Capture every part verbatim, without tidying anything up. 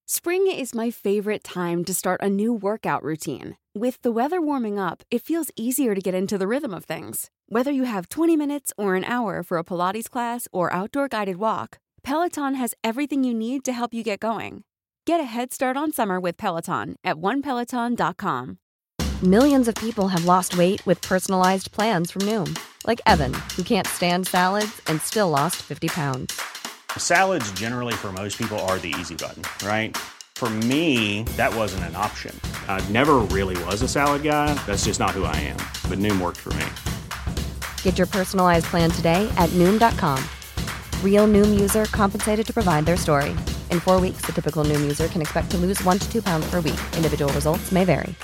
Spring is my favorite time to start a new workout routine. With the weather warming up, it feels easier to get into the rhythm of things. Whether you have twenty minutes or an hour for a Pilates class or outdoor guided walk, Peloton has everything you need to help you get going. Get a head start on summer with Peloton at one peloton dot com. Millions of people have lost weight with personalized plans from Noom. Like Evan, who can't stand salads and still lost fifty pounds. Salads generally for most people are the easy button, right? For me, that wasn't an option. I never really was a salad guy. That's just not who I am. But Noom worked for me. Get your personalized plan today at Noom dot com. Real Noom user compensated to provide their story. In four weeks, the typical Noom user can expect to lose one to two pounds per week. Individual results may vary.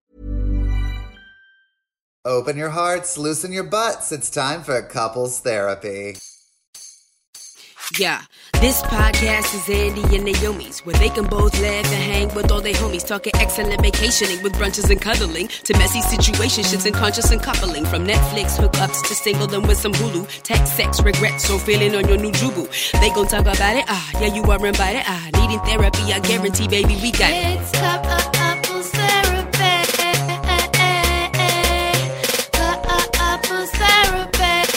Open your hearts, loosen your butts. It's time for couples therapy. Yeah, this podcast is Andy and Naomi's, where they can both laugh and hang with all their homies, talking excellent vacationing with brunches and cuddling, to messy situationships and conscious and coupling, from Netflix hookups to singledom with some Hulu, tech, sex, regrets, or feeling on your new jubu. They gon' talk about it, ah, yeah, you are invited, ah, needing therapy, I guarantee, baby, we got it. It's couples therapy. Couples therapy.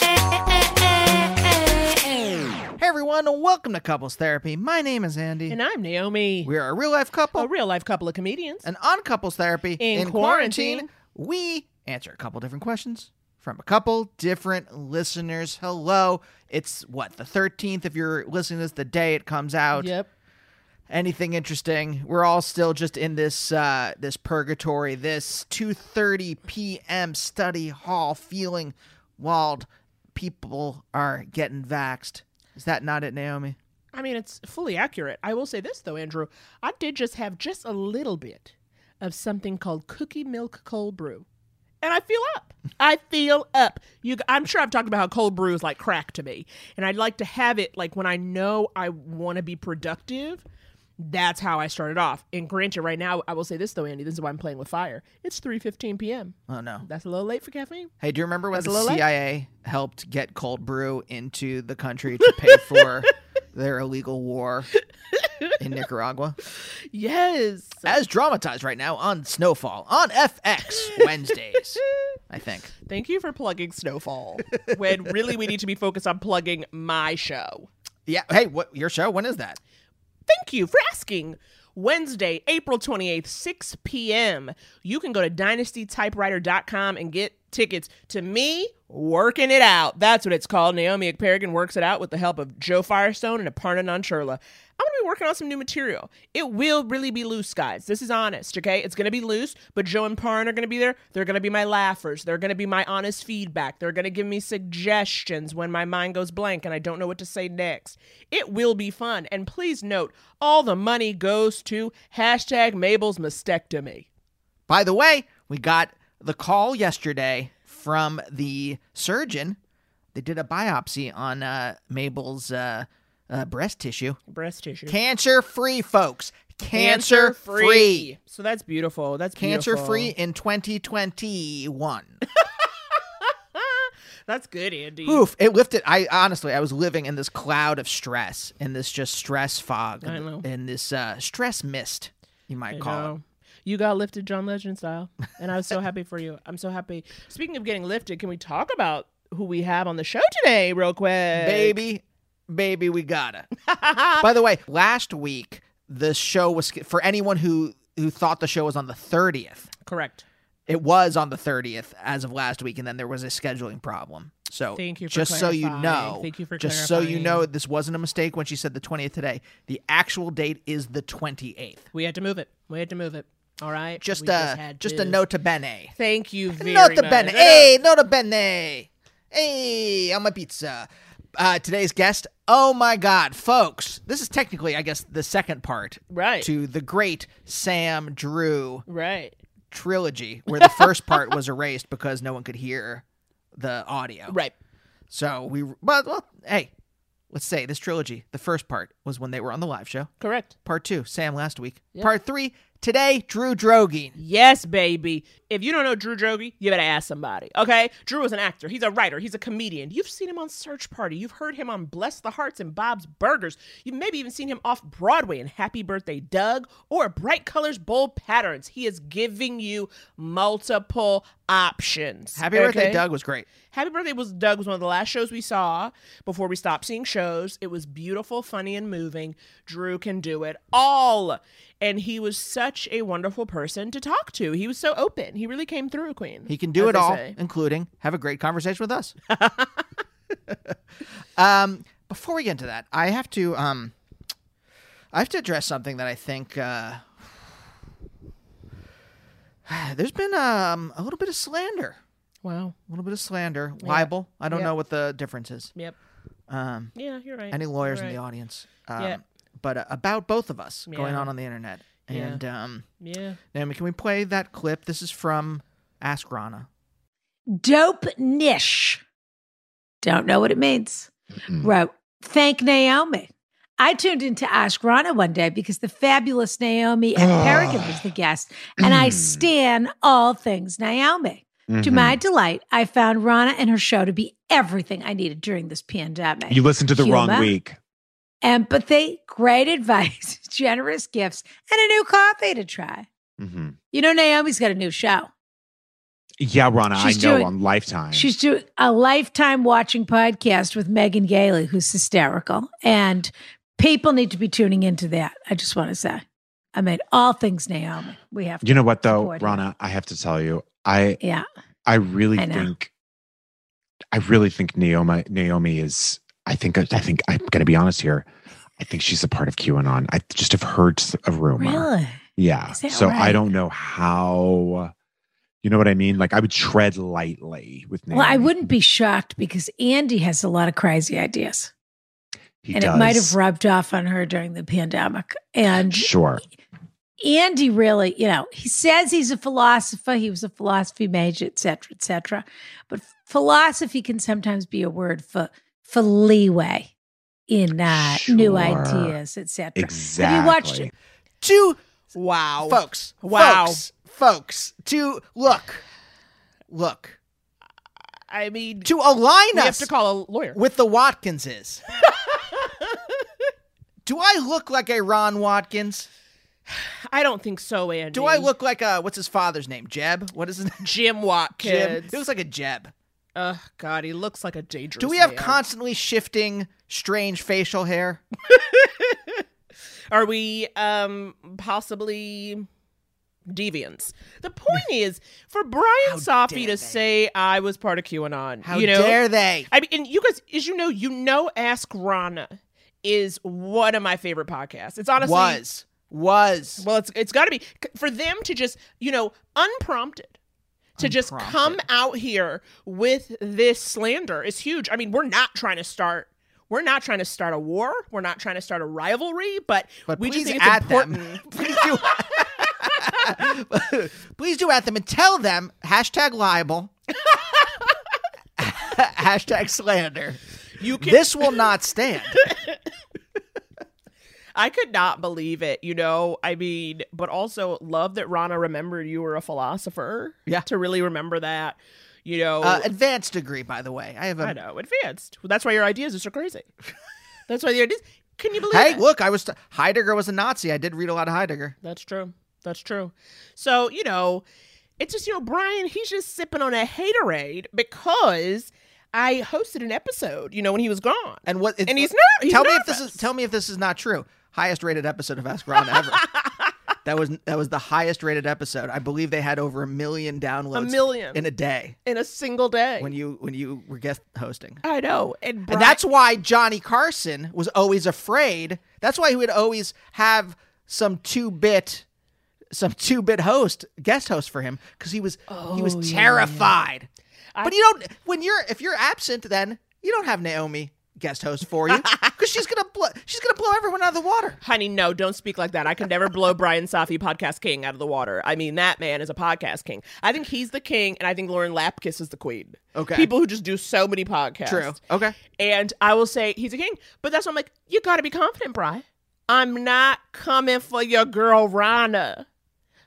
Hey everyone, and welcome to Couples Therapy. My name is Andy. And I'm Naomi. We are a real-life couple. A real-life couple of comedians. And on Couples Therapy, In quarantine, we answer a couple different questions from a couple different listeners. Hello. It's, what, the thirteenth if you're listening to this the day it comes out. Yep. Anything interesting? We're all still just in this uh, this purgatory, this two thirty p.m. study hall feeling while people are getting vaxxed. Is that not it, Naomi? I mean, it's fully accurate. I will say this, though, Andrew. I did just have just a little bit of something called cookie milk cold brew. And I feel up. I feel up. You, I'm sure I've talked about how cold brew is like crack to me. And I'd like to have it like when I know I want to be productive. That's how I started off. And granted, right now, I will say this, though, Andy. This is why I'm playing with fire. It's three fifteen p.m. Oh, no. That's a little late for caffeine. Hey, do you remember when That's the a little C I A helped get cold brew into the country to pay for their illegal war in Nicaragua? Yes. As dramatized right now on Snowfall on F X Wednesdays, I think. Thank you for plugging Snowfall, when really we need to be focused on plugging my show. Yeah. Hey, what your show? When is that? Thank you for asking. Wednesday, April twenty-eighth, six p.m. You can go to dynasty typewriter dot com and get tickets to me working it out. That's what it's called. Naomi Ekperigin works it out with the help of Joe Firestone and Aparna Nancherla. I'm going to be working on some new material. It will really be loose, guys. This is honest, okay? It's going to be loose, but Joe and Parn are going to be there. They're going to be my laughers. They're going to be my honest feedback. They're going to give me suggestions when my mind goes blank and I don't know what to say next. It will be fun. And please note, all the money goes to hashtag Mabel's mastectomy. By the way, we got the call yesterday from the surgeon. They did a biopsy on uh, Mabel's uh, uh, breast tissue. Breast tissue. Cancer-free, folks. Cancer-free. Cancer-free. So that's beautiful. That's beautiful. Cancer-free in twenty twenty-one. That's good, Andy. Oof. It lifted. I honestly, I was living in this cloud of stress, in this just stress fog. I know. In this uh, stress mist, you might I call know. it. You got lifted John Legend style. And I was so happy for you. I'm so happy. Speaking of getting lifted, can we talk about who we have on the show today real quick? Baby, baby, we gotta. By the way, last week, the show was, for anyone who, who thought the show was on the thirtieth. Correct. It was on the thirtieth as of last week, and then there was a scheduling problem. So Thank you for just so you clarifying. know, Thank you for just so you clarifying. know, this wasn't a mistake when she said the twentieth today. The actual date is the twenty-eighth. We had to move it. We had to move it. All right? Just We a had just to. a nota bene. Thank you very Nota much. bene. Hey, nota bene. Hey, on my pizza. Uh, today's guest. Oh my God, folks! This is technically, I guess, the second part, Right. to the great Sam Drew Right. trilogy, where the first part was erased because no one could hear the audio. Right. So we, but well, hey, let's say this trilogy. The first part was when they were on the live show. Correct. Part two, Sam last week. Yep. Part three, today, Drew Drogi. Yes, baby. if you don't know Drew Droege, you better ask somebody, okay? Drew is an actor. He's a writer. He's a comedian. You've seen him on Search Party. You've heard him on Bless the Hearts and Bob's Burgers. You've maybe even seen him off Broadway in Happy Birthday, Doug, or Bright Colors, Bold Patterns. He is giving you multiple options. Happy okay? Birthday, Doug was great. Happy Birthday was Doug was one of the last shows we saw before we stopped seeing shows. It was beautiful, funny, and moving. Drew can do it all. And he was such a wonderful person to talk to. He was so open. He really came through, Queen. He can do as it they all, say. including have a great conversation with us. um, before we get into that, I have to um, I have to address something that I think uh, there's been um, a little bit of slander. Wow. A little bit of slander. Yeah. Libel. I don't Yep. know what the difference is. Yep. Um, Yeah, you're right. any lawyers You're in the right. audience. Um, Yeah. But uh, about both of us going Yeah. on on the internet. Yeah. And um, Yeah. Naomi, can we play that clip? This is from Ask Rana. Dope Nish. Don't know what it means. Wrote, thank Naomi. I tuned into Ask Rana one day because the fabulous Naomi and Peregrine was the guest, and I stan all things Naomi. To my delight, I found Rana and her show to be everything I needed during this pandemic. You listened to the Humor, wrong week. empathy, great advice, generous gifts, and a new coffee to try. Mm-hmm. You know, Naomi's got a new show. Yeah, Rana, She's I know doing- on Lifetime. She's doing a lifetime watching podcast with Megan Gailey, who's hysterical. And people need to be tuning into that. I just want to say. I mean, all things Naomi. We have to You know what, though, support her. Rana, I have to tell you, I Yeah. I really I know. think, I really think Naomi Naomi is. I think I think I'm going to be honest here. I think she's a part of QAnon. I just have heard a rumor. Really? Yeah. Is that So I right? don't know how. You know what I mean? Like I would tread lightly with Naomi. Well, I wouldn't be shocked because Andy has a lot of crazy ideas. He and does. it might have rubbed off on her during the pandemic. And Sure. Andy really, you know, he says he's a philosopher. He was a philosophy major, et cetera, et cetera. But philosophy can sometimes be a word for for leeway in uh, new Sure. ideas, et cetera. Exactly. Have you watched it? Two Wow. folks. Wow. Folks. Folks. To look. Look. I mean, To align we have us to call a lawyer. with the Watkinses. Do I look like a Ron Watkins? I don't think so, Andy. Do I look like a, what's his father's name? Jeb? What is his name? Jim Jim. Watkins? He looks like a Jeb. Oh, God, he looks like a dangerous Do we have man. constantly shifting, strange facial hair? Are we um possibly deviants? The point is, for Brian How Safi dare to they. say I was part of QAnon, How you know, dare they? I mean, and you guys, as you know, you know, Ask Rana is one of my favorite podcasts. It's honestly Was. Was. well, it's it's got to be for them to just, you know, unprompted. To just come Unprompted. out here with this slander is huge. I mean, we're not trying to start we're not trying to start a war. We're not trying to start a rivalry, but, But we please just think it's add important. them. Please do. Please do at them and tell them hashtag libel, hashtag slander. You can This will not stand. I could not believe it, you know. I mean, but also love that Rana remembered you were a philosopher. Yeah. To really remember that, you know. Uh, advanced degree, by the way. I have a. I know, advanced. That's why your ideas are so crazy. That's why the ideas. Can you believe Hey, it? look! I was Heidegger was a Nazi. I did read a lot of Heidegger. That's true. That's true. So, you know, it's just, you know, Brian, he's just sipping on a haterade because I hosted an episode, you know, when he was gone. And what? And he's ner- he's tell me if this nervous. is. Tell me if this is not true. Highest rated episode of Ask Ron ever. That was that was the highest rated episode. I believe they had over a million downloads. A million. in a day In a single day. when you when you were guest hosting. I know. And, Brian, And that's why Johnny Carson was always afraid. That's why he would always have some two-bit, some two-bit host, guest host for him, because he was he was Oh, yeah, terrified. I- But you don't. When you're if you're absent, then you don't have Naomi guest host for you because she's gonna blow. She's gonna blow everyone out of the water. Honey, no, don't speak like that. I can never blow Brian Safi, podcast king, out of the water. I mean, that man is a podcast king. I think he's the king, and I think Lauren Lapkus is the queen. Okay. People who just do so many podcasts. True. Okay. And I will say he's a king, but that's why I'm like, you got to be confident, Brian. I'm not coming for your girl, Rana.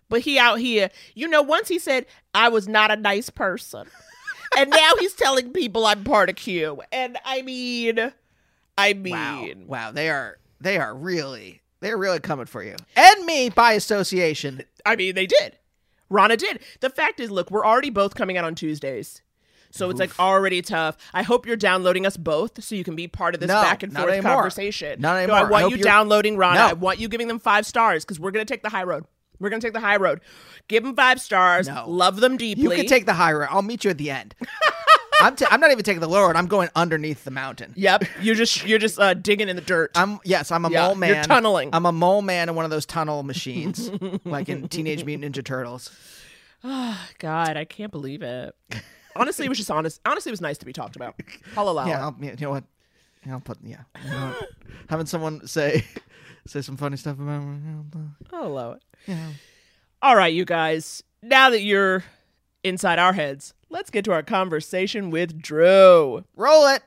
But he out here, you know, once he said, I was not a nice person. And now he's telling people I'm part of Q. And I mean, I mean. Wow, wow, they are, they are really, they're really coming for you. And me by association. I mean, they did. Rana did. The fact is, look, we're already both coming out on Tuesdays. So Oof. It's like already tough. I hope you're downloading us both so you can be part of this no, back and forth anymore. conversation. Not no, anymore. I want I you you're... downloading Rana. No. I want you giving them five stars because we're going to take the high road. We're going to take the high road. Give them five stars. No. Love them deeply. You can take the high road. I'll meet you at the end. I'm, t- I'm not even taking the low road. I'm going underneath the mountain. Yep. You're just you're just uh, digging in the dirt. I'm yes. I'm a yeah, mole man. You're tunneling. I'm a mole man in one of those tunnel machines, like in Teenage Mutant Ninja Turtles. Oh, God, I can't believe it. Honestly, it was just honest. Honestly, it was nice to be talked about. I'll allow yeah, it. I'll, you know what? Yeah, I'll put yeah. You know what? Having someone say say some funny stuff about me. I'll allow it. Yeah. All right, you guys. Now that you're inside our heads, let's get to our conversation with Drew. Roll it.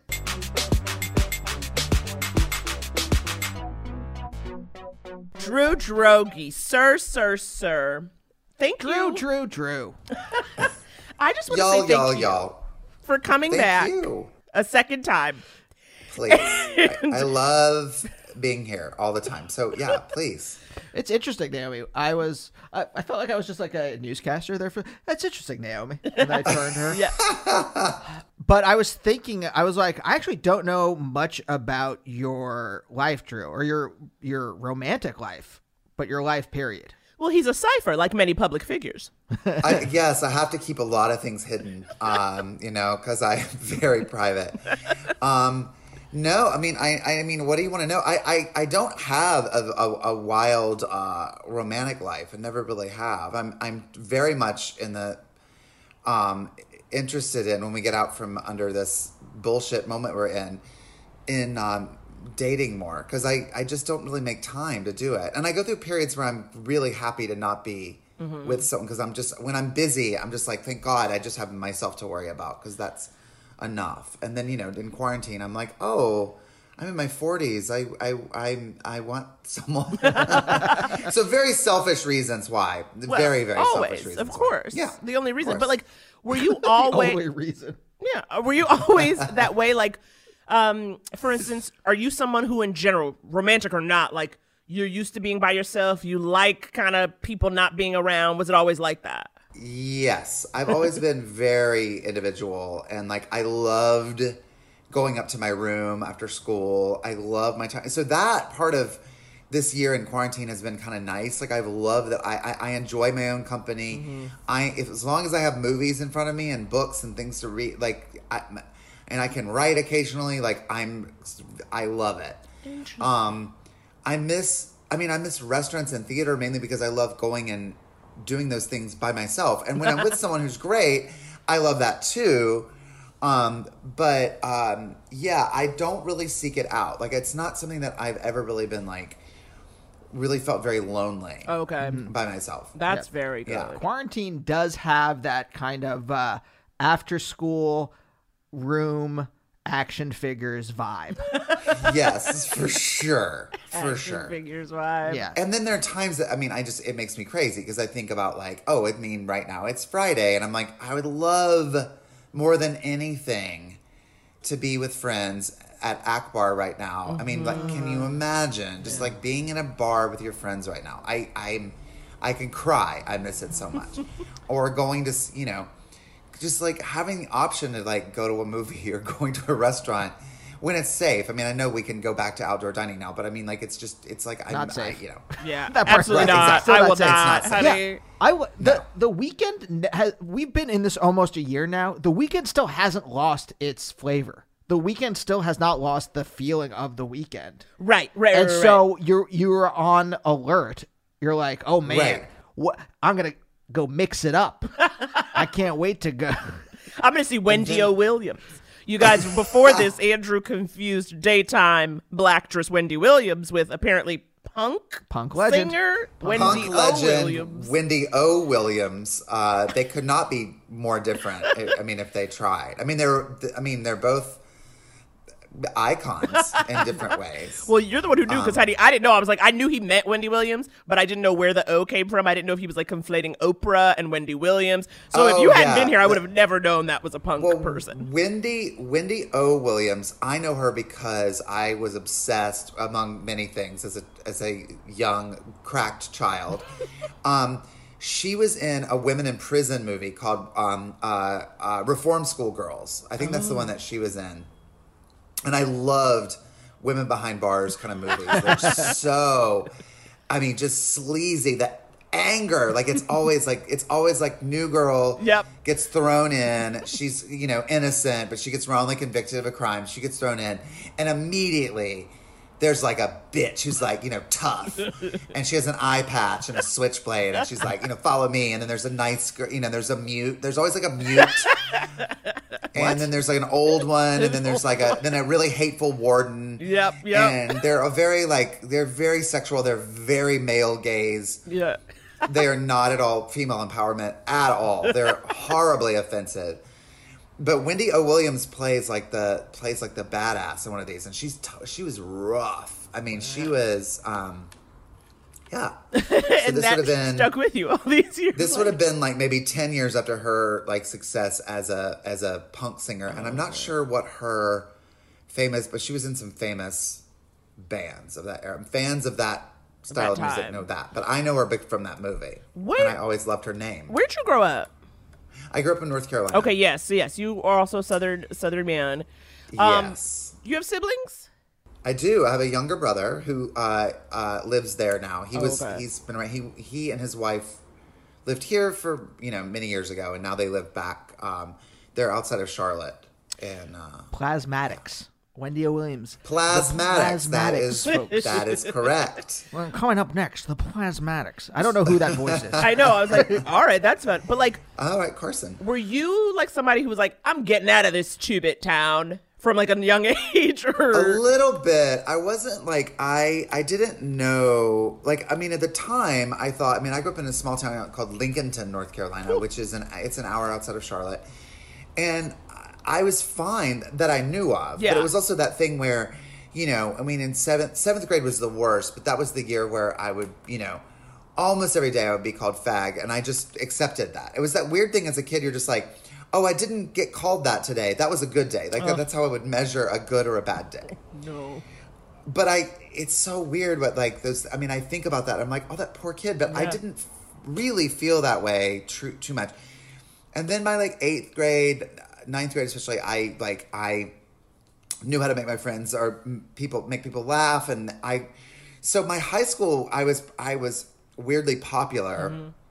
Drew Droege, sir, sir, sir. Thank Drew, you. Drew, Drew. I just want y'all, to say thank y'all, you y'all. for coming thank back you. a second time. Please. I, I love being here all the time. So, yeah, please. It's interesting, Naomi. I was, I, I felt like I was just like a newscaster there for, that's interesting, Naomi. And I turned her. Yeah. But I was thinking, I was like, I actually don't know much about your life, Drew, or your, your romantic life, but your life, period. Well, he's a cipher, like many public figures. I, yes, I have to keep a lot of things hidden, um, you know, because I'm very private. Um, no, I mean, I, I mean, what do you want to know? I, I, I don't have a, a, a wild uh, romantic life. I never really have. I'm I'm very much in the um, interested in when we get out from under this bullshit moment we're in in. Um, dating more because I, I just don't really make time to do it, and I go through periods where I'm really happy to not be mm-hmm. with someone because I'm just when I'm busy I'm just like, thank God I just have myself to worry about because that's enough. And then, you know, in quarantine I'm like, oh, I'm in my forties, I I I, I want someone. So very selfish reasons why well, very very always, selfish reasons of course why. Yeah, the only reason. But like, were you always the only reason yeah were you always that way? Like, Um, for instance, are you someone who in general, romantic or not, like you're used to being by yourself? You like kind of people not being around? Was it always like that? Yes. I've always been very individual and like I loved going up to my room after school. I love my time. So that part of this year in quarantine has been kind of nice. Like I've loved that I, I, I enjoy my own company. Mm-hmm. I, if, as long as I have movies in front of me and books and things to read, like I, and I can write occasionally. Like I'm, I love it. Um, I miss, I mean, I miss restaurants and theater mainly because I love going and doing those things by myself. And when I'm with someone who's great, I love that too. Um, but, um, yeah, I don't really seek it out. Like it's not something that I've ever really been like, really felt very lonely. Okay. By myself. That's yeah. very good. Yeah. Quarantine does have that kind of, uh, after school room action figures vibe. Yes, for sure. For action sure. figures vibe. Yeah. And then there are times that, I mean, I just, it makes me crazy because I think about like, oh, I mean, right now it's Friday. And I'm like, I would love more than anything to be with friends at Akbar right now. Mm-hmm. I mean, like, can you imagine just yeah. like being in a bar with your friends right now? I, I'm, I can cry. I miss it so much. Or going to, you know, just like having the option to like go to a movie or going to a restaurant when it's safe. I mean, I know we can go back to outdoor dining now, but I mean, like, it's just, it's like, not I'm, safe. I, you know. Yeah, that part, absolutely right, not. exactly. I will not, not. not yeah, I w- the, no. the weekend, has, we've been in this almost a year now. The weekend still hasn't lost its flavor. The weekend still has not lost the feeling of the weekend. Right, right, and right, so right. you're, you're on alert. You're like, oh man, right. what? I'm going to go mix it up. I can't wait to go. I'm going to see Wendy O. Williams. You guys, before this, Andrew confused daytime black actress Wendy Williams with apparently punk punk legend singer punk Wendy legend, O. Williams. Wendy O. Williams. Uh, they could not be more different. I mean, if they tried. I mean, they're. I mean, they're both icons in different ways. Well, you're the one who knew because Um, I, I didn't know. I was like, I knew he meant Wendy Williams, but I didn't know where the O came from. I didn't know if he was like conflating Oprah and Wendy Williams. So if Oh, you hadn't yeah. been here, I would The- have never known that was a punk Well, person. Wendy Wendy O. Williams, I know her because I was obsessed, among many things, as a as a young cracked child. um, she was in a women in prison movie called um, uh, uh, Reform School Girls. I think that's the one that she was in. And I loved women behind bars kind of movies. They're so, I mean, just sleazy. The anger, like it's always like it's always like new girl Yep. gets thrown in. She's you know innocent, but she gets wrongly convicted of a crime. She gets thrown in, and immediately there's like a bitch who's like you know tough, and she has an eye patch and a switchblade, and she's like you know follow me. And then there's a nice girl, you know there's a mute. There's always like a mute. And then there's like an old one, and then there's like a then a really hateful warden. Yep, yep. And they're a very like they're very sexual. They're very male gaze. Yeah. They are not at all female empowerment at all. They're horribly offensive. But Wendy O. Williams plays like the plays like the badass in one of these, and she's t- she was rough. I mean, she was. Um, yeah. So and this that would have been stuck with you all these years. this would have been like maybe ten years after her like success as a as a punk singer, and I'm not sure what her famous, but she was in some famous bands of that era. Fans of that style That of music time. know that, but I know her big from that movie, Where- and I always loved her name. Where'd you grow up? I grew up in North Carolina. Okay, yes, yes. You are also a southern southern man. Um, Yes, You have siblings? I do. I have a younger brother who uh, uh, lives there now. He Oh, was okay. he's been he he and his wife lived here for you know many years ago, and now they live back. Um, they're outside of Charlotte, and uh, Plasmatics. Wendy O. Williams. Plasmatics. That is folks. that is correct. Well, coming up next, the Plasmatics. I don't know who that voice is. I know. I was like, all right, that's fun. But like, All right, Carson. were you like somebody who was like, I'm getting out of this two-bit town from like a young age? A Or little bit. I wasn't like I. I didn't know. Like I mean, at the time, I thought. I mean, I grew up in a small town called Lincolnton, North Carolina, which is an. It's an hour outside of Charlotte, and I was fine that I knew of. Yeah. But it was also that thing where, you know, I mean, in seventh seventh grade was the worst, but that was the year where I would, you know, almost every day I would be called fag, and I just accepted that. It was that weird thing as a kid. You're just like, oh, I didn't get called that today. That was a good day. Like that, that's how I would measure a good or a bad day. no. But I, it's so weird. But like those, I mean, I think about that. I'm like, oh, that poor kid. But I Yeah. didn't really feel that way too too much. And then by like eighth grade, ninth grade especially, I like I knew how to make my friends or m- people make people laugh, and I. So my high school, I was I was weirdly popular,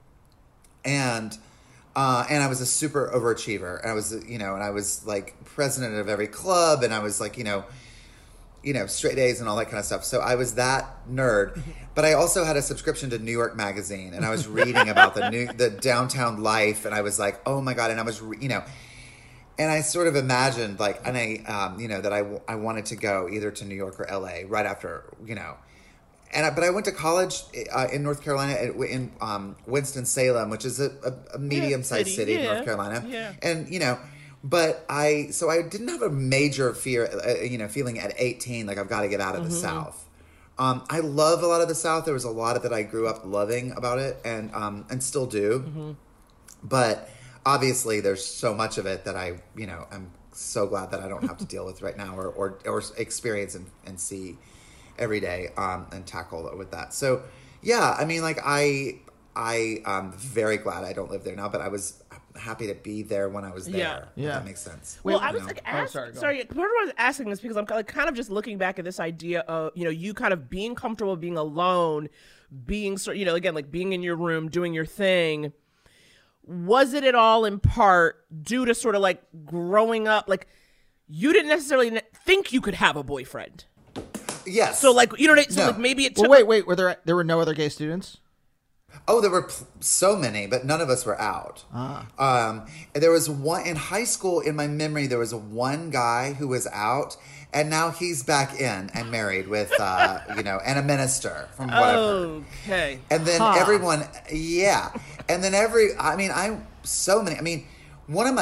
and. Uh, and I was a super overachiever. And I was, you know, and I was like president of every club, and I was like, you know, you know, straight A's and all that kind of stuff. So I was that nerd, but I also had a subscription to New York Magazine, and I was reading about the new, the downtown life, and I was like, oh my God. And I was, re- you know, and I sort of imagined like, and I, um, you know, that I, w- I wanted to go either to New York or L A right after, you know, and I, but I went to college uh, in North Carolina at, in um, Winston-Salem, which is a, a, a medium-sized city, city in yeah, North Carolina. yeah. And, you know, but I, so I didn't have a major fear, uh, you know, feeling at eighteen, like I've got to get out of the South. Um, I love a lot of the South. There was a lot of that I grew up loving about it, and um, and still do. But obviously there's so much of it that I, you know, I'm so glad that I don't have to deal with right now or, or, or experience and, and see every day um, and tackle with that. So, yeah, I mean, like I, I am very glad I don't live there now, but I was happy to be there when I was there. Yeah. If Yeah. that makes sense. Well, You I was know? like, Oh, ask, sorry, sorry, go part of why I was asking this because I'm like kind of just looking back at this idea of, you know, you kind of being comfortable being alone, being, sort you know, again, like being in your room, doing your thing. Was it at all in part due to sort of like growing up, like you didn't necessarily ne- think you could have a boyfriend? Yes. So like, you know, what I- so No. like maybe it took. Well, wait, wait. Were there there were no other gay students? Oh, there were pl- so many, but none of us were out. Ah. Um, and there was one in high school. In my memory, there was one guy who was out, and now he's back in and married with, uh, you know, and a minister from what I've heard. Okay. And then Huh. everyone, yeah. And then every, I mean, I'm so many. I mean, one of my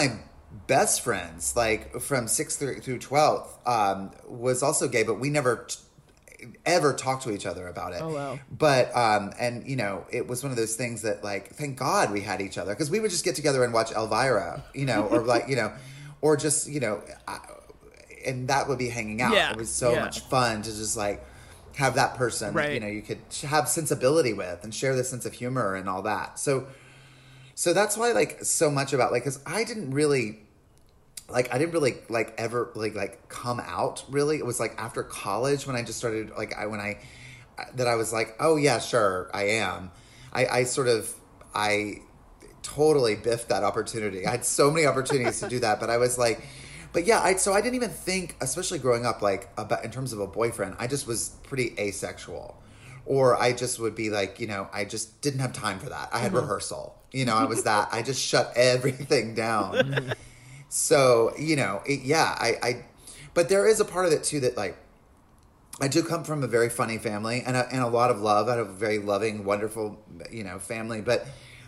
best friends, like from sixth through, through twelfth, um, was also gay, but we never t- ever talked to each other about it. Oh, wow. But, um, and you know, it was one of those things that like, thank God we had each other, because we would just get together and watch Elvira, you know, or like, you know, or just, you know, I, and that would be hanging out. Yeah. It was so Yeah. much fun to just like have that person, Right. you know, you could have sensibility with and share the sense of humor and all that. So, so that's why like so much about like, cause I didn't really, like, I didn't really like ever like, like come out really. It was like after college when I just started like, I, when I, that I was like, oh yeah, sure. I am. I, I sort of, I totally biffed that opportunity. I had so many opportunities to do that, but I was like, but yeah, I, so I didn't even think, especially growing up, like about in terms of a boyfriend, I just was pretty asexual. Or I just would be like, you know, I just didn't have time for that. I had Mm-hmm. rehearsal. You know, I was that. I just shut everything down. So, you know, it, yeah, I, I, but there is a part of it too that like, I do come from a very funny family and a, and a lot of love. I have a very loving, wonderful, you know, family. But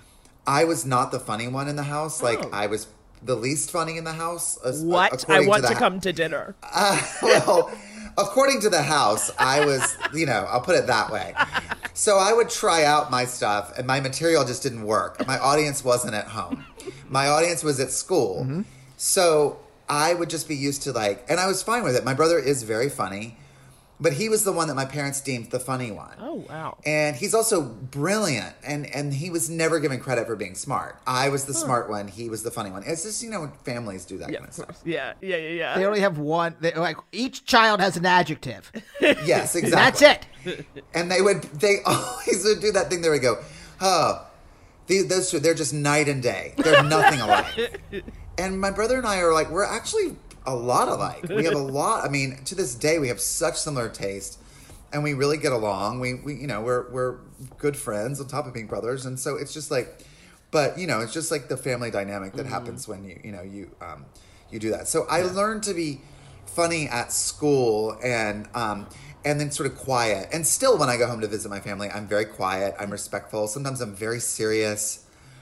I was not the funny one in the house. Like Oh. I was the least funny in the house. as- What? I according want the to ha- come to dinner. uh, well, according to the house, I was, you know, I'll put it that way. So I would try out my stuff and my material just didn't work. My audience wasn't at home. My audience was at school. Mm-hmm. So I would just be used to like, and I was fine with it. My brother is very funny, but he was the one that my parents deemed the funny one. Oh, wow. And he's also brilliant, and, and he was never given credit for being smart. I was the smart one. He was the funny one. It's just, you know, families do that Yeah, kind of of stuff. course. yeah, yeah, yeah, yeah. They only have one. They, like each child has an adjective. Yes, exactly. That's it. And they would, they always would do that thing. They would go, oh, these, those two, they're just night and day. They're nothing alike. And my brother and I are like, we're actually a lot alike. We have a lot. I mean, to this day, we have such similar taste, and we really get along. We, we, you know, we're we're good friends on top of being brothers, and so it's just like, but you know, it's just like the family dynamic that mm-hmm. happens when you, you know, you um, you do that. So I yeah. learned to be funny at school, and um, and then sort of quiet. And still, when I go home to visit my family, I'm very quiet. I'm respectful. Sometimes I'm very serious.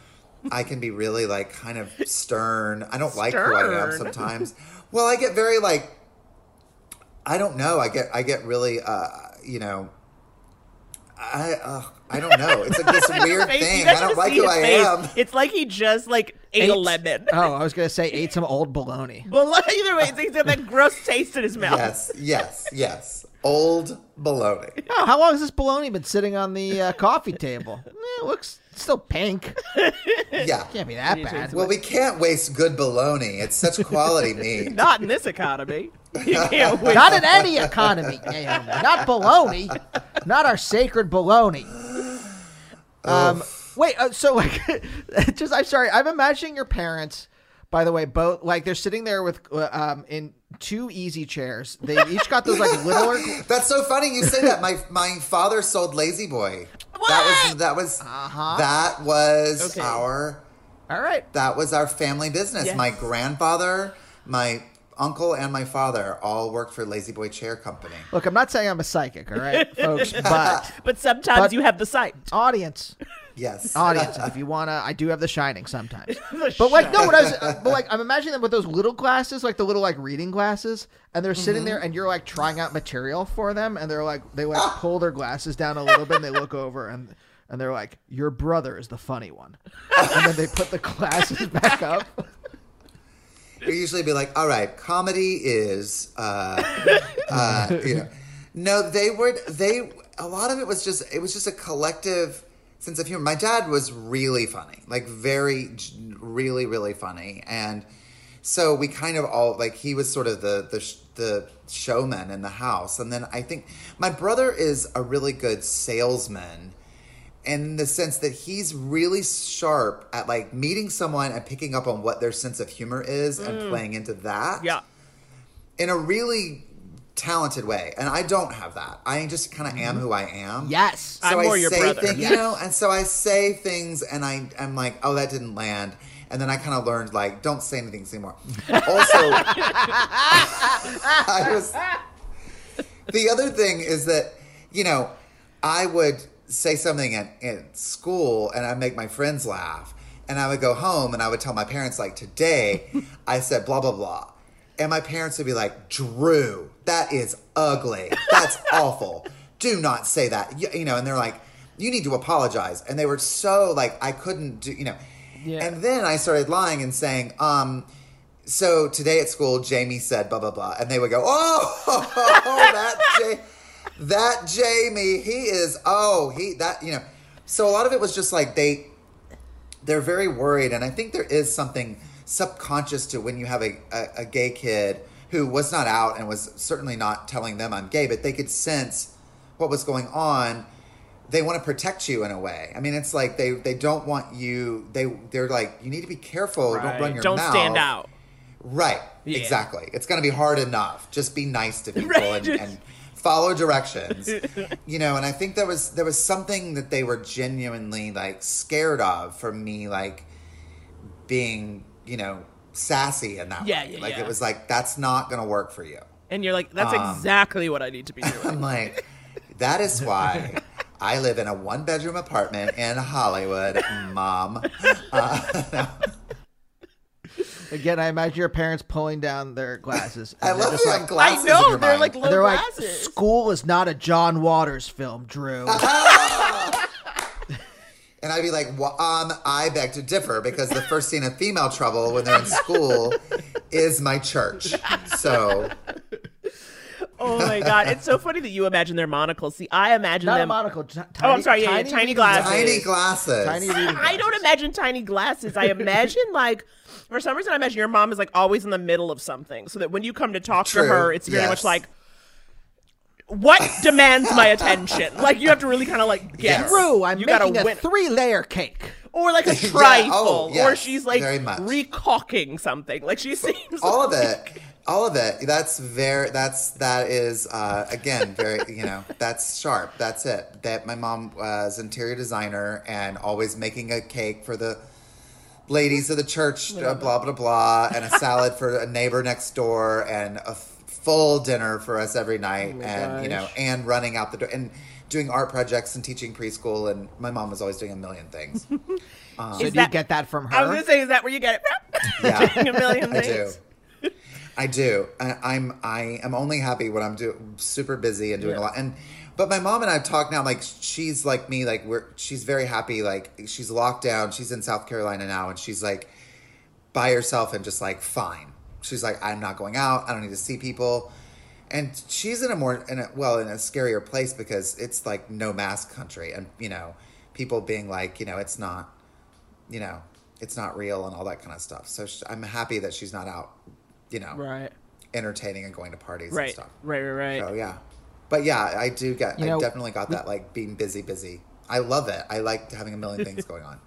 I can be really like kind of stern. I don't like who I am sometimes. Well, I get very like, I don't know. I get, I get really, uh, you know, I, uh, I don't know. It's like this weird thing. I don't like who I face. am. It's like he just like ate, ate a lemon. Oh, I was going to say ate some old bologna. Well, either way, he's got that gross taste in his mouth. Yes, yes, yes. Old bologna. Oh, how long has this bologna been sitting on the uh, coffee table? Eh, it looks still pink. Yeah. Can't be that bad. Well, we can't waste good bologna. It's such quality meat. Not in this economy. You can't waste Not in any economy. Not bologna. Not our sacred bologna. Um, wait, uh, so like, just, I'm sorry. I'm imagining your parents, by the way, both, like they're sitting there with, uh, um, in two easy chairs. They each got those like littler. That's so funny you say that. My my father sold Lazy Boy. What? That was that was uh-huh. that was Okay. our All right. that was our family business. Yes. My grandfather, my uncle, and my father all worked for Lazy Boy Chair Company. Look, I'm not saying I'm a psychic, all right, folks, but But sometimes But- you have the sight. audience, Yes. audience, if you wanna, I do have The Shining sometimes. The But like, no, shit. what I was, uh, but like, I'm imagining them with those little glasses, like the little like reading glasses, and they're sitting there, and you're like trying out material for them, and they're like, they like pull their glasses down a little bit, and they look over, and and they're like, your brother is the funny one, and then they put the glasses back up. We usually be like, all right, comedy is, uh, uh, you know, no, they were, they, a lot of it was just, it was just a collective sense of humor. My dad was really funny, like very, really, really funny. And so we kind of all, like, he was sort of the, the, the showman in the house. And then I think my brother is a really good salesman, in the sense that he's really sharp at like meeting someone and picking up on what their sense of humor is mm. and playing into that. Yeah. In a really talented way. And I don't have that. I just kind of am who I am. Yes. So I'm I more your say brother. things, Yes. you know, and so I say things and I, I'm like, oh, that didn't land. And then I kind of learned, like, don't say anything anymore. Also, I was, the other thing is that, you know, I would say something at, at school and I make my friends laugh. And I would go home and I would tell my parents, like, today I said blah, blah, blah. And my parents would be like, Drew, that is ugly. That's awful. Do not say that. You, you know, and they're like, you need to apologize. And they were so like, I couldn't do, you know. Yeah. And then I started lying and saying, um, so today at school, Jamie said blah, blah, blah. And they would go, oh, that, ja- that Jamie, he is, oh, he, that, you know. So a lot of it was just like they, they're very worried. And I think there is something subconscious to when you have a, a, a gay kid who was not out and was certainly not telling them I'm gay, but they could sense what was going on. They want to protect you in a way. I mean, it's like they, they don't want you, they, they're like, you need to be careful. Right. Don't run your don't mouth. Don't stand out. Right. Yeah. Exactly. It's going to be hard enough. Just be nice to people right. and, and follow directions. You know, and I think there was there was something that they were genuinely like scared of from me, like being, you know, sassy in that yeah, way. Yeah, like yeah. it was like, that's not going to work for you. And you're like, that's um, exactly what I need to be doing. I'm like, that is why I live in a one bedroom apartment in Hollywood, Mom. Uh, no. Again, I imagine your parents pulling down their glasses. I love just you like, have glasses. I know, in your they're mind. like little they're glasses. like, school is not a John Waters film, Drew. And I'd be like, well, um, I beg to differ because the first scene of Female Trouble when they're in school is my church. So. Oh my God. It's so funny that you imagine their monocles. See, I imagine Not them. a monocle. T- tiny, oh, I'm sorry. Yeah, tiny, yeah, tiny glasses. Tiny glasses. Tiny reading glasses. I don't imagine tiny glasses. I imagine like, for some reason, I imagine your mom is like always in the middle of something so that when you come to talk True. to her, it's very Yes. much like, what demands my attention? Like you have to really kind of like get Yes. Drew, I'm you making gotta a win. three-layer cake. Or like a Yeah, trifle, oh, yes, or she's like very much. recalking something. Like she seems all of like... it. All of it. That's very, that's, that is, uh, again, very, you know, that's sharp. That's it. That my mom was interior designer and always making a cake for the ladies of the church, uh, blah, blah, blah, and a salad for a neighbor next door and a f- full dinner for us every night. Oh and, gosh. you know, and running out the door and doing art projects and teaching preschool. And my mom was always doing a million things. Um, So do you that- get that from her? I was gonna say, is that where you get it from? Yeah, Doing a million I things. do. I do. I, I'm I am only happy when I'm do, super busy and doing Yeah. a lot. And but my mom and I talk now. Like she's like me. Like we're she's very happy. Like she's locked down. She's in South Carolina now, and she's like by herself and just like fine. She's like, I'm not going out. I don't need to see people. And she's in a more in a well in a scarier place because it's like no mask country, and you know people being like, you know, it's not, you know, it's not real and all that kind of stuff. So she, I'm happy that she's not out. You know, Right. entertaining and going to parties Right. and stuff. Right, right, right. So yeah, but yeah, I do get. You I know, definitely got that like being busy, busy. I love it. I like having a million things going on.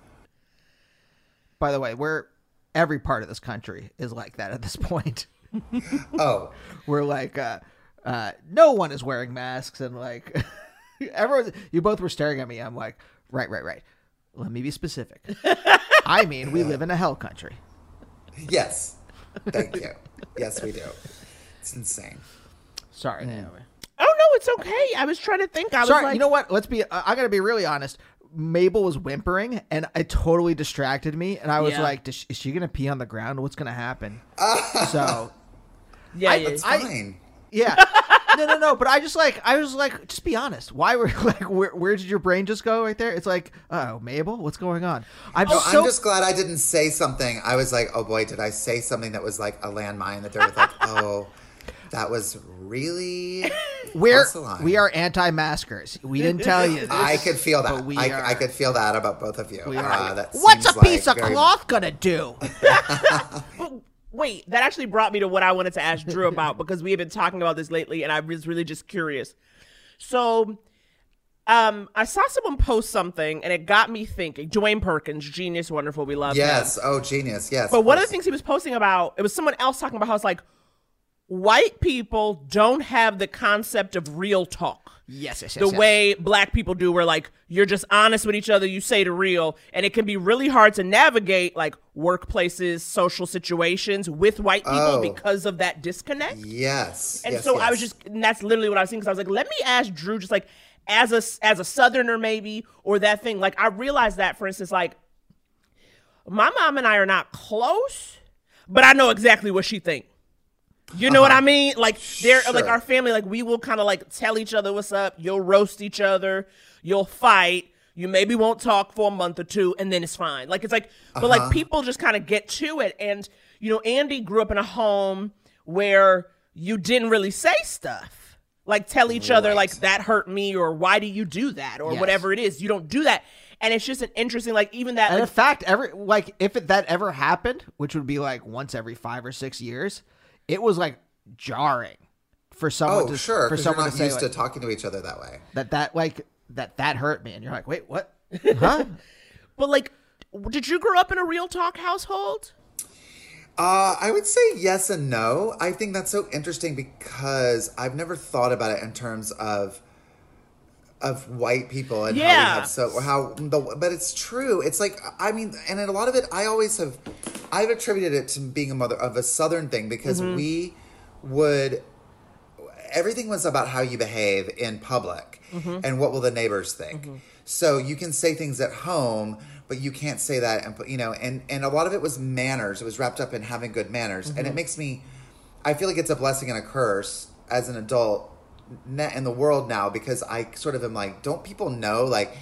By the way, we're every part of this country is like that at this point. Oh, We're like, uh, uh, no one is wearing masks, and like, everyone. You both were staring at me. I'm like, right, right, right. Let me be specific. I mean, we live in a hell country. yes. Thank you. Yes, we do. It's insane. Sorry, Naomi. Oh no, it's okay. I was trying to think. I was Sorry, like, you know what? Let's be. Uh, I gotta be really honest. Mabel was whimpering, and it totally distracted me. And I was Yeah. like, Does she, "Is she gonna pee on the ground? What's gonna happen?" so, yeah, I- yeah. It's I- fine. yeah, no, no, no. But I just like, I was like, just be honest. Why were like, where, where did your brain just go right there? It's like, oh, Mabel, what's going on? I'm No, so I'm just glad I didn't say something. I was like, oh boy, did I say something that was like a landmine that they were like, oh, that was really. we're cross the line. we are anti-maskers. We didn't tell you this. I could feel that. but we I, are- I could feel that about both of you. We are. Uh, that What's a seems piece like of very- cloth gonna do? But wait, that actually brought me to what I wanted to ask Drew about because we have been talking about this lately, and I was really just curious. So, um, I saw someone post something, and it got me thinking. Dwayne Perkins, genius, wonderful, we love him. Yes. Oh, genius. Yes. But one of the course. things he was posting about, it was someone else talking about how it's like white people don't have the concept of real talk. Yes, yes, yes. The yes. way black people do, where like you're just honest with each other, you say the real, and it can be really hard to navigate like workplaces, social situations with white people Oh. because of that disconnect. Yes. And yes, so I yes. was just, and that's literally what I was thinking. Because I was like, let me ask Drew, just like as a as a Southerner maybe, or that thing. Like I realized that, for instance, like my mom and I are not close, but I know exactly what she thinks. You know uh-huh. what I mean? Like they're sure. like our family, like we will kind of like tell each other what's up. You'll roast each other. You'll fight. You maybe won't talk for a month or two, and then it's fine. Like it's like, uh-huh. but like people just kind of get to it. And you know, Andy grew up in a home where you didn't really say stuff, like tell each right. other like that hurt me, or why do you do that, or yes. whatever it is. You don't do that, and it's just an interesting, like even that. And like, in fact, every like if it, that ever happened, which would be like once every five or six years. It was like jarring for someone oh, to sure, for someone you're not to say used like, to talking to each other that way. That that like that that hurt me, and you're like, wait, what? Huh? But like, did you grow up in a real talk household? Uh, I would say yes and no. I think that's so interesting because I've never thought about it in terms of of white people and yeah. how we have so how the but it's true. It's like I mean, and in a lot of it, I always have. I've attributed it to being a mother of a Southern thing because mm-hmm. we would, everything was about how you behave in public mm-hmm. and what will the neighbors think. Mm-hmm. So you can say things at home, but you can't say that. And, you know, and, and a lot of it was manners. It was wrapped up in having good manners. Mm-hmm. And it makes me, I feel like it's a blessing and a curse as an adult in the world now because I sort of am like, don't people know, like,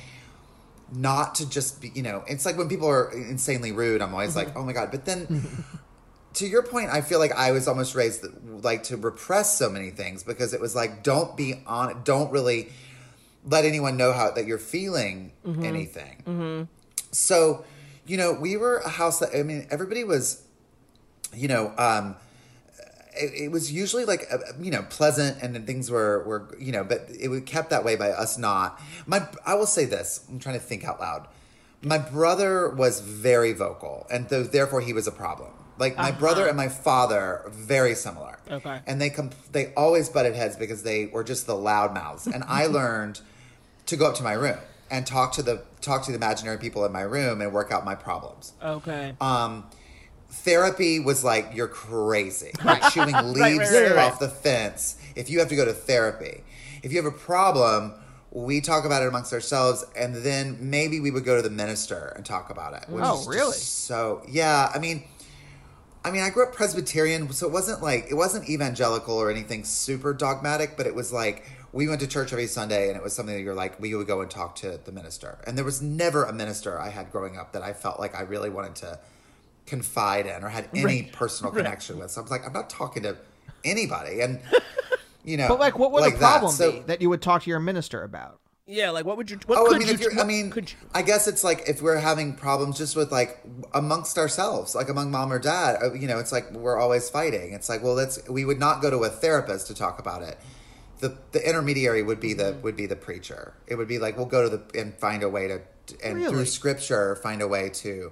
not to just be, you know, it's like when people are insanely rude, I'm always mm-hmm. like, oh my God. But then to your point, I feel like I was almost raised like to repress so many things because it was like, don't be on it. Don't really let anyone know how that you're feeling mm-hmm. anything. Mm-hmm. So, you know, we were a house that, I mean, everybody was, you know, um, It, it was usually like, you know, pleasant and things were, were, you know, but it was kept that way by us not. My, I will say this, I'm trying to think out loud. My brother was very vocal and th- therefore he was a problem. Like my uh-huh. brother and my father, very similar. Okay. And they com- they always butted heads because they were just the loud mouths. And I learned to go up to my room and talk to the, talk to the imaginary people in my room and work out my problems. Okay. Um, Therapy was like, you're crazy. You're chewing leaves right, right, right, right. off the fence if you have to go to therapy. If you have a problem, we talk about it amongst ourselves, and then maybe we would go to the minister and talk about it. Which oh, is really? So, yeah. I mean, I mean, I grew up Presbyterian, so it wasn't like, it wasn't evangelical or anything super dogmatic, but it was like, we went to church every Sunday, and it was something that you're like, we would go and talk to the minister. And there was never a minister I had growing up that I felt like I really wanted to confide in or had any right. personal connection right. with. So I was like, I'm not talking to anybody. And, you know. But like, what would like the problem that. So, be that you would talk to your minister about? Yeah, like what would you, what oh, could I mean, you, if you're, what, I mean, could you? I guess it's like if we're having problems just with like amongst ourselves, like among mom or dad, you know, it's like we're always fighting. It's like, well, let's, we would not go to a therapist to talk about it. The the intermediary would be the, would be the preacher. It would be like, we'll go to the, and find a way to, and really? through scripture, find a way to,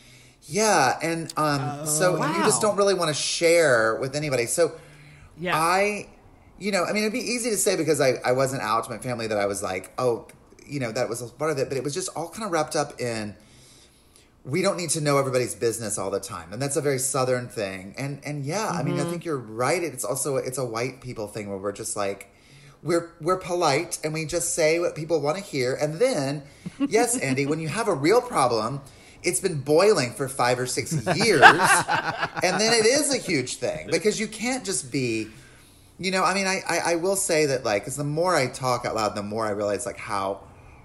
yeah, and um, oh, so wow. you just don't really want to share with anybody. So yeah. I, you know, I mean, it'd be easy to say because I, I wasn't out to my family that I was like, oh, you know, that was part of it. But it was just all kind of wrapped up in, we don't need to know everybody's business all the time. And that's a very Southern thing. And, and yeah, mm-hmm. I mean, I think you're right. It's also, it's a white people thing where we're just like, we're, we're polite and we just say what people want to hear. And then, yes, Andy, when you have a real problem, it's been boiling for five or six years. And then it is a huge thing because you can't just be, you know, I mean, I, I, I will say that like, because the more I talk out loud, the more I realize like how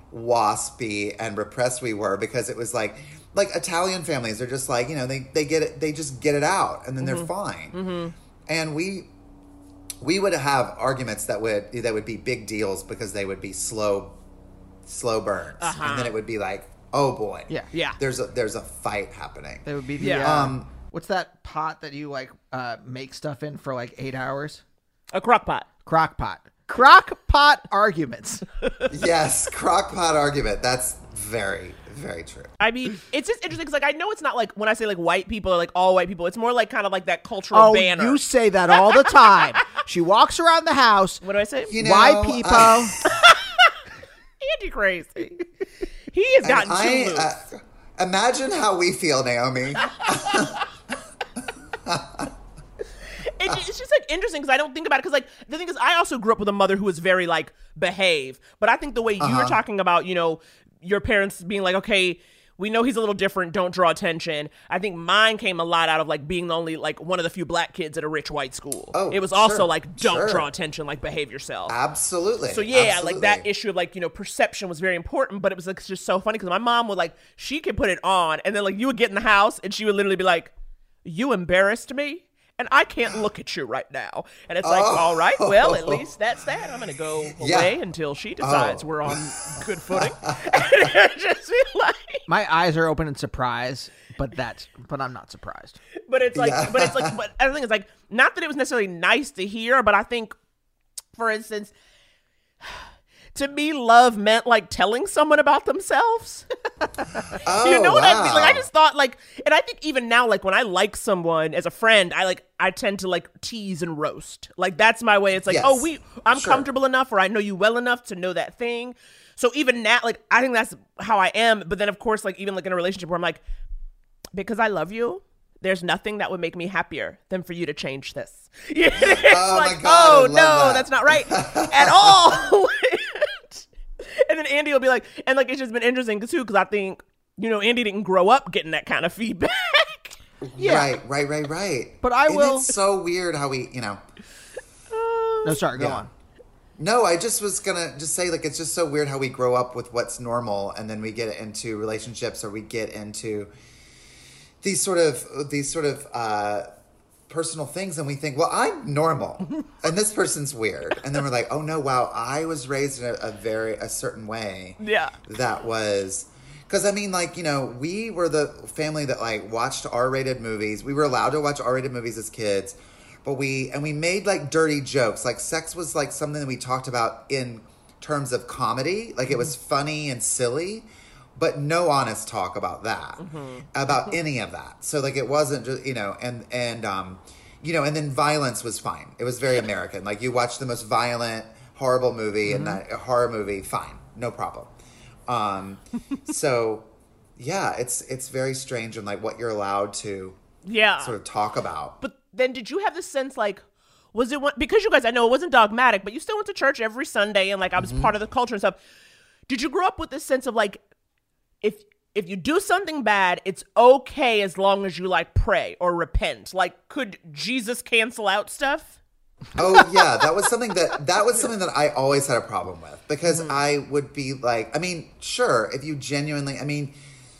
waspy and repressed we were because it was like, like Italian families are just like, you know, they, they get it, they just get it out and then mm-hmm. they're fine. Mm-hmm. And we, we would have arguments that would, that would be big deals because they would be slow, slow burns. Uh-huh. And then it would be like, oh boy. Yeah. Yeah. There's a there's a fight happening. That would be the yeah. uh, um what's that pot that you like uh make stuff in for like eight hours? A crock pot. Crock pot. Crock pot arguments. Yes, crock pot argument. That's very, very true. I mean, it's just interesting because like I know it's not like when I say like white people or like all white people, it's more like kind of like that cultural oh, banner. You say that all the time. She walks around the house. What do I say? You know, white people. Uh, Andy crazy. He has gotten I, too loose. Uh, imagine how we feel, Naomi. It, it's just like interesting because I don't think about it because like the thing is I also grew up with a mother who was very like behave, but I think the way you uh-huh. were talking about, you know, your parents being like, okay, we know he's a little different. Don't draw attention. I think mine came a lot out of like being the only like one of the few black kids at a rich white school. Oh, it was also sure, like don't sure. draw attention, like behave yourself. Absolutely. So yeah, absolutely. like that issue of like, you know, perception was very important, but it was like just so funny because my mom would like she could put it on and then like you would get in the house and she would literally be like, "You embarrassed me. And I can't look at you right now." And it's like, oh. all right, well, at least that's that. I'm going to go Yeah. away until she decides Oh. we're on good footing. And just be like, My eyes are open in surprise, but that's but I'm not surprised. but it's like, Yeah. but it's like, but I think it's like, not that it was necessarily nice to hear, but I think, for instance, to me, love meant like telling someone about themselves. Oh, You know what I mean? wow. Like I just thought like, and I think even now, like when I like someone as a friend, I like, I tend to like tease and roast. Like that's my way. It's like, Yes. oh, we, I'm Sure. comfortable enough or I know you well enough to know that thing. So even now, like, I think that's how I am. But then of course, like even like in a relationship where I'm like, because I love you, there's nothing that would make me happier than for you to change this. Yeah, it's Oh, my like, God, I oh love no, that. that's not right at all. And then Andy will be like, and like it's just been interesting too, because I think, you know, Andy didn't grow up getting that kind of feedback. Yeah. Right, right, right, right. But I And will- It's so weird how we, you know. No, sorry, go Yeah. on. No, I just was gonna just say like it's just so weird how we grow up with what's normal, and then we get into relationships or we get into these sort of these sort of uh, personal things, and we think, well, I'm normal, and this person's weird, and then we're like, oh no, wow, I was raised in a, a very a certain way. Yeah. That was. Because, I mean, like, you know, we were the family that, like, watched R-rated movies. We were allowed to watch R-rated movies as kids. But we, and we made, like, dirty jokes. Like, sex was, like, something that we talked about in terms of comedy. Like, it was funny and silly. But no honest talk about that. Mm-hmm. About any of that. So, like, it wasn't just, you know, and, and, um, you know, and then violence was fine. It was very American. Like, you watch the most violent, horrible movie, and that a horror movie, fine. No problem. Um, so yeah, it's, it's very strange and like what you're allowed to Yeah. sort of talk about. But then did you have this sense like, was it one, because you guys, I know it wasn't dogmatic, but you still went to church every Sunday and like I was Mm-hmm. part of the culture and stuff. Did you grow up with this sense of like, if, if you do something bad, it's okay as long as you like pray or repent? Like, could Jesus cancel out stuff? Oh yeah, that was something that, that was something that I always had a problem with because Mm-hmm. I would be like, I mean, sure, if you genuinely, I mean,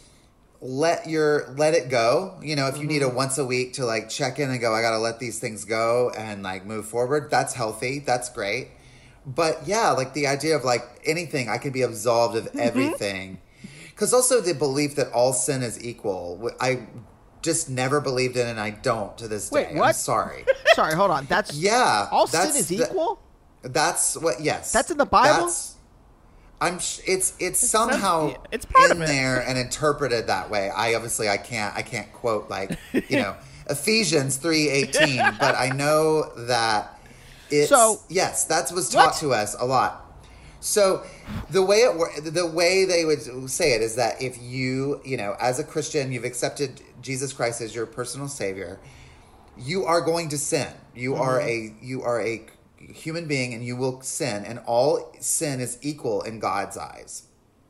let your, let it go. You know, if you need Mm-hmm. a once a week to like check in and go, I got to let these things go and like move forward. That's healthy. That's great. But yeah, like the idea of like anything, I can be absolved of Mm-hmm. everything. Because also the belief that all sin is equal, I just never believed in, and I don't to this Wait, day. what? I'm sorry. Sorry, hold on. That's Yeah, all sin that's is the- equal? That's what. Yes, That's in the Bible? That's, I'm. sh- It's it's somehow some- it's part in of it. there and interpreted that way. I obviously I can't I can't quote like you know Ephesians three eighteen, but I know that it's So- yes, that was taught What? to us a lot. So the way it wor- the way they would say it is that if you you know as a Christian you've accepted Jesus Christ as your personal savior, you are going to sin. You are a you are a human being and you will sin, and all sin is equal in God's eyes.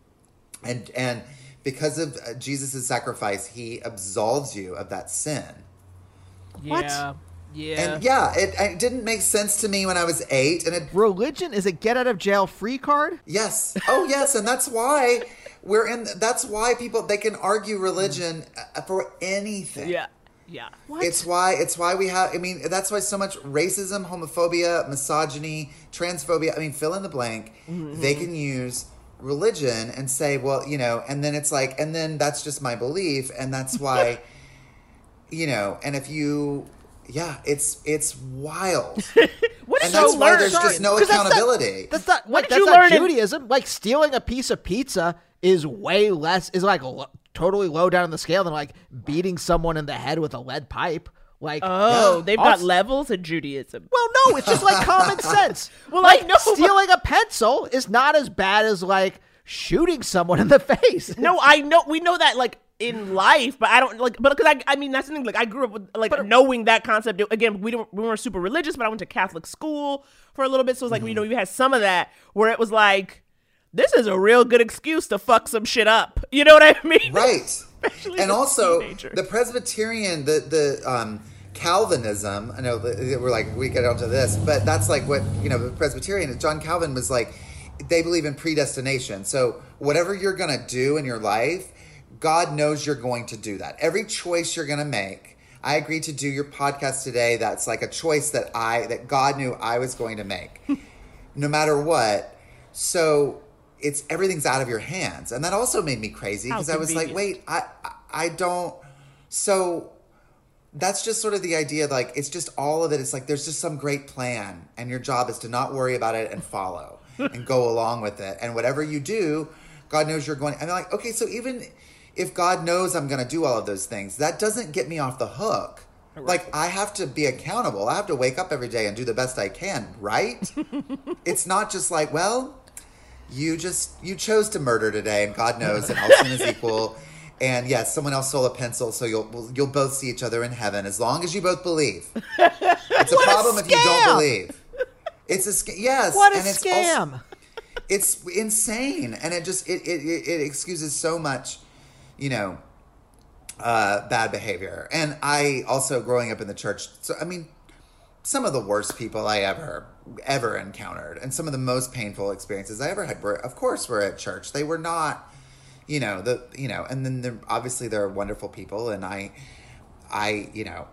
And and because of uh, Jesus' sacrifice, he absolves you of that sin. What? Yeah. Yeah. And yeah, it, it didn't make sense to me when I was eight, and it Religion is a get out of jail free card? yes, oh yes, and that's why we're in. That's why people they can argue religion uh, for anything. yeah. Yeah. It's why it's why we have I mean that's why so much racism, homophobia, misogyny, transphobia, I mean fill in the blank, Mm-hmm. they can use religion and say, well, you know, and then it's like and then that's just my belief and that's why you know, and if you yeah, it's it's wild. What And did that's you why learn? there's just no 'Cause that's not- accountability. That's not What like, did that's you not learn in- Judaism. Like stealing a piece of pizza is way less is like lo- totally low down on the scale than like beating someone in the head with a lead pipe. Like Oh, Yeah. they've got Also- levels in Judaism. well, no, it's just like common sense. Well, like I know, but- stealing a pencil is not as bad as like shooting someone in the face. No, I know we know that like in life, but I don't like. But because I, I mean, that's the thing. Like I grew up with like knowing that concept. Again, we don't we weren't super religious, but I went to Catholic school for a little bit, so it was like you know you had some of that where it was like this is a real good excuse to fuck some shit up. You know what I mean? Right. And also teenager. the Presbyterian, the, the, um, Calvinism, I know that we're like, we get onto this, but that's like what, you know, the Presbyterian, John Calvin was like, they believe in predestination. So whatever you're going to do in your life, God knows you're going to do that. Every choice you're going to make. I agreed to do your podcast today. That's like a choice that I, that God knew I was going to make no matter what. So it's, everything's out of your hands. And that also made me crazy because I was like, wait, I, I don't, so that's just sort of the idea, like, it's just all of it. It's like, there's just some great plan and your job is to not worry about it and follow and go along with it. And whatever you do, God knows you're going, and I'm like, okay, so even if God knows I'm going to do all of those things, that doesn't get me off the hook. Right. Like, I have to be accountable. I have to wake up every day and do the best I can, right? It's not just like, well, you just, you chose to murder today and God knows and all sin is equal. And yes, someone else stole a pencil, so you'll you'll both see each other in heaven as long as you both believe. It's a problem a if you don't believe. It's a scam. Yes, what a and it's scam! Also, it's insane, and it just it, it it excuses so much, you know, uh, bad behavior. And I also, growing up in the church, so I mean, some of the worst people I ever ever encountered, and some of the most painful experiences I ever had were, of course, were at church. They were not. You know, the, you know, and then there, obviously there are wonderful people, and I, I, you know,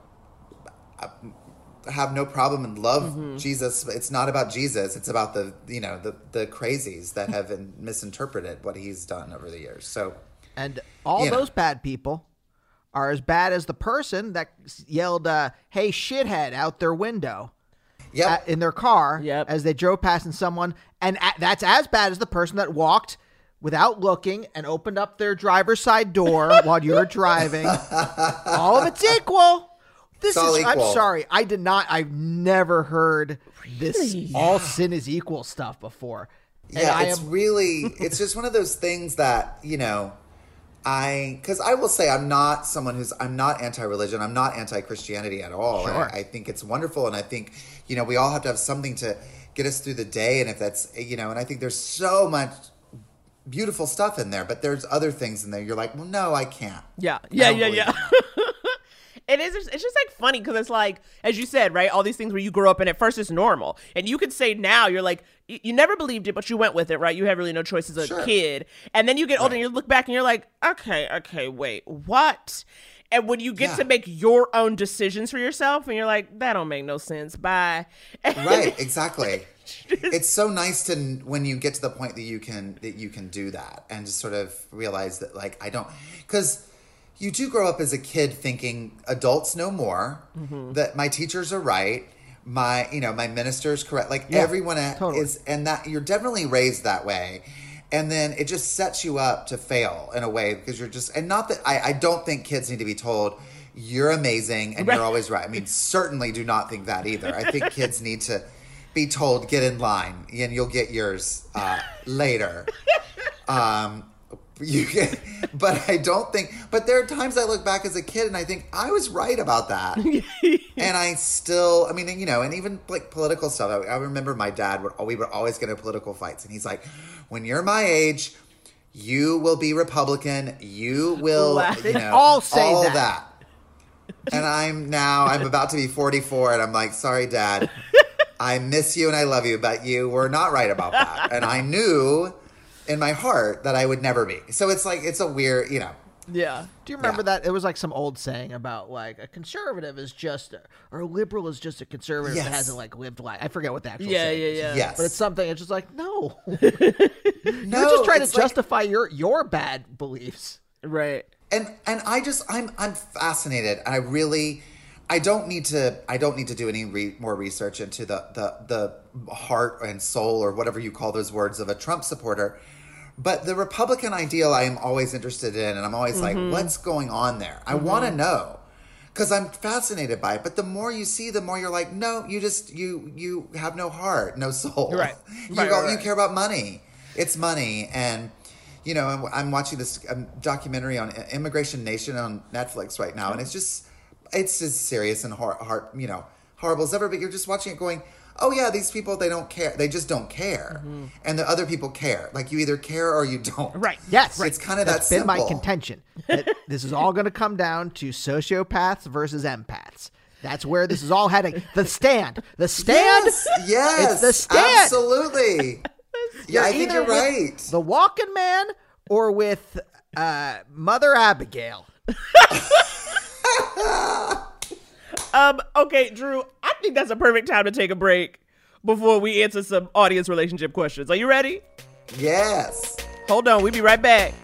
have no problem and love mm-hmm. Jesus. It's not about Jesus. It's about the, you know, the, the crazies that have misinterpreted what he's done over the years. So, and all those know. bad people are as bad as the person that yelled, uh, "Hey, shithead!" out their window. Yep. In their car yep. as they drove past someone. And a- that's as bad as the person that walked without looking and opened up their driver's side door while you're driving. All of it's equal. This it's is, equal. I'm sorry. I did not, I've never heard this really? all sin is equal stuff before. And yeah, I it's am- really, it's just one of those things that, you know, I, because I will say I'm not someone who's, I'm not anti-religion. I'm not anti-Christianity at all. Sure. I, I think it's wonderful. And I think, you know, we all have to have something to get us through the day. And if that's, you know, and I think there's so much beautiful stuff in there, but there's other things in there. You're like, well, no, I can't. Yeah. Yeah. Yeah. Yeah. It is. It's just like funny because it's like, as you said, right? All these things where you grew up and at first it's normal. And you could say now you're like, you, you never believed it, but you went with it, right? You had really no choice as a Sure. kid. And then you get older Right. and you look back and you're like, okay, okay, wait, what? And when you get Yeah. to make your own decisions for yourself and you're like, that don't make no sense. Bye. Right. Exactly. It's so nice to when you get to the point that you can that you can do that and just sort of realize that, like, I don't, because you do grow up as a kid thinking adults know more, mm-hmm. that my teachers are right, my you know my minister's correct, like yeah, everyone totally. is, and that you're definitely raised that way, and then it just sets you up to fail in a way because you're just, and not that I, I don't think kids need to be told you're amazing and right. you're always right. I mean, certainly do not think that either. I think kids need to be told, get in line and you'll get yours uh, later. Um, you can, but I don't think, but there are times I look back as a kid and I think I was right about that. And I still, I mean, you know, and even like political stuff. I, I remember my dad, would, we would always get into political fights and he's like, when you're my age, you will be Republican. You will, you know, all say all that. that. And I'm now, I'm about to be forty-four and I'm like, sorry, Dad. I miss you and I love you, but you were not right about that. And I knew in my heart that I would never be. So it's like, it's a weird, you know. Yeah. Do you remember Yeah. that? It was like some old saying about like a conservative is just, a, or a liberal is just a conservative Yes. that hasn't like lived life. I forget what the actual Yeah, saying yeah, is. yeah. Yes. But it's something, it's just like, no. No, You're just trying to it's like- justify your, your bad beliefs. Right. And and I just I'm I'm fascinated. I really I don't need to I don't need to do any re, more research into the, the the heart and soul or whatever you call those words of a Trump supporter. But the Republican ideal I am always interested in, and I'm always mm-hmm. like, what's going on there? I mm-hmm. want to know because I'm fascinated by it. But the more you see, the more you're like, no, you just you you have no heart, no soul. Right. you right, go, right, you right. care about money. It's money. And you know, I'm, I'm watching this um, documentary on Immigration Nation on Netflix right now, and it's just, it's as serious and heart, heart, you know, horrible as ever. But you're just watching it, going, oh yeah, these people, they don't care. They just don't care. Mm-hmm. And the other people care. Like, you either care or you don't. Right. Yes. It's kind of that That's been simple. my contention. That this is all going to come down to sociopaths versus empaths. That's where this is all heading. The Stand. The Stand. Yes. Yes. It's The Stand. Absolutely. Yeah, I think you're right. The Walking Man or with uh, Mother Abigail. um. Okay, Drew, I think that's a perfect time to take a break before we answer some audience relationship questions. Are you ready? Yes. Hold on. We'll be right back.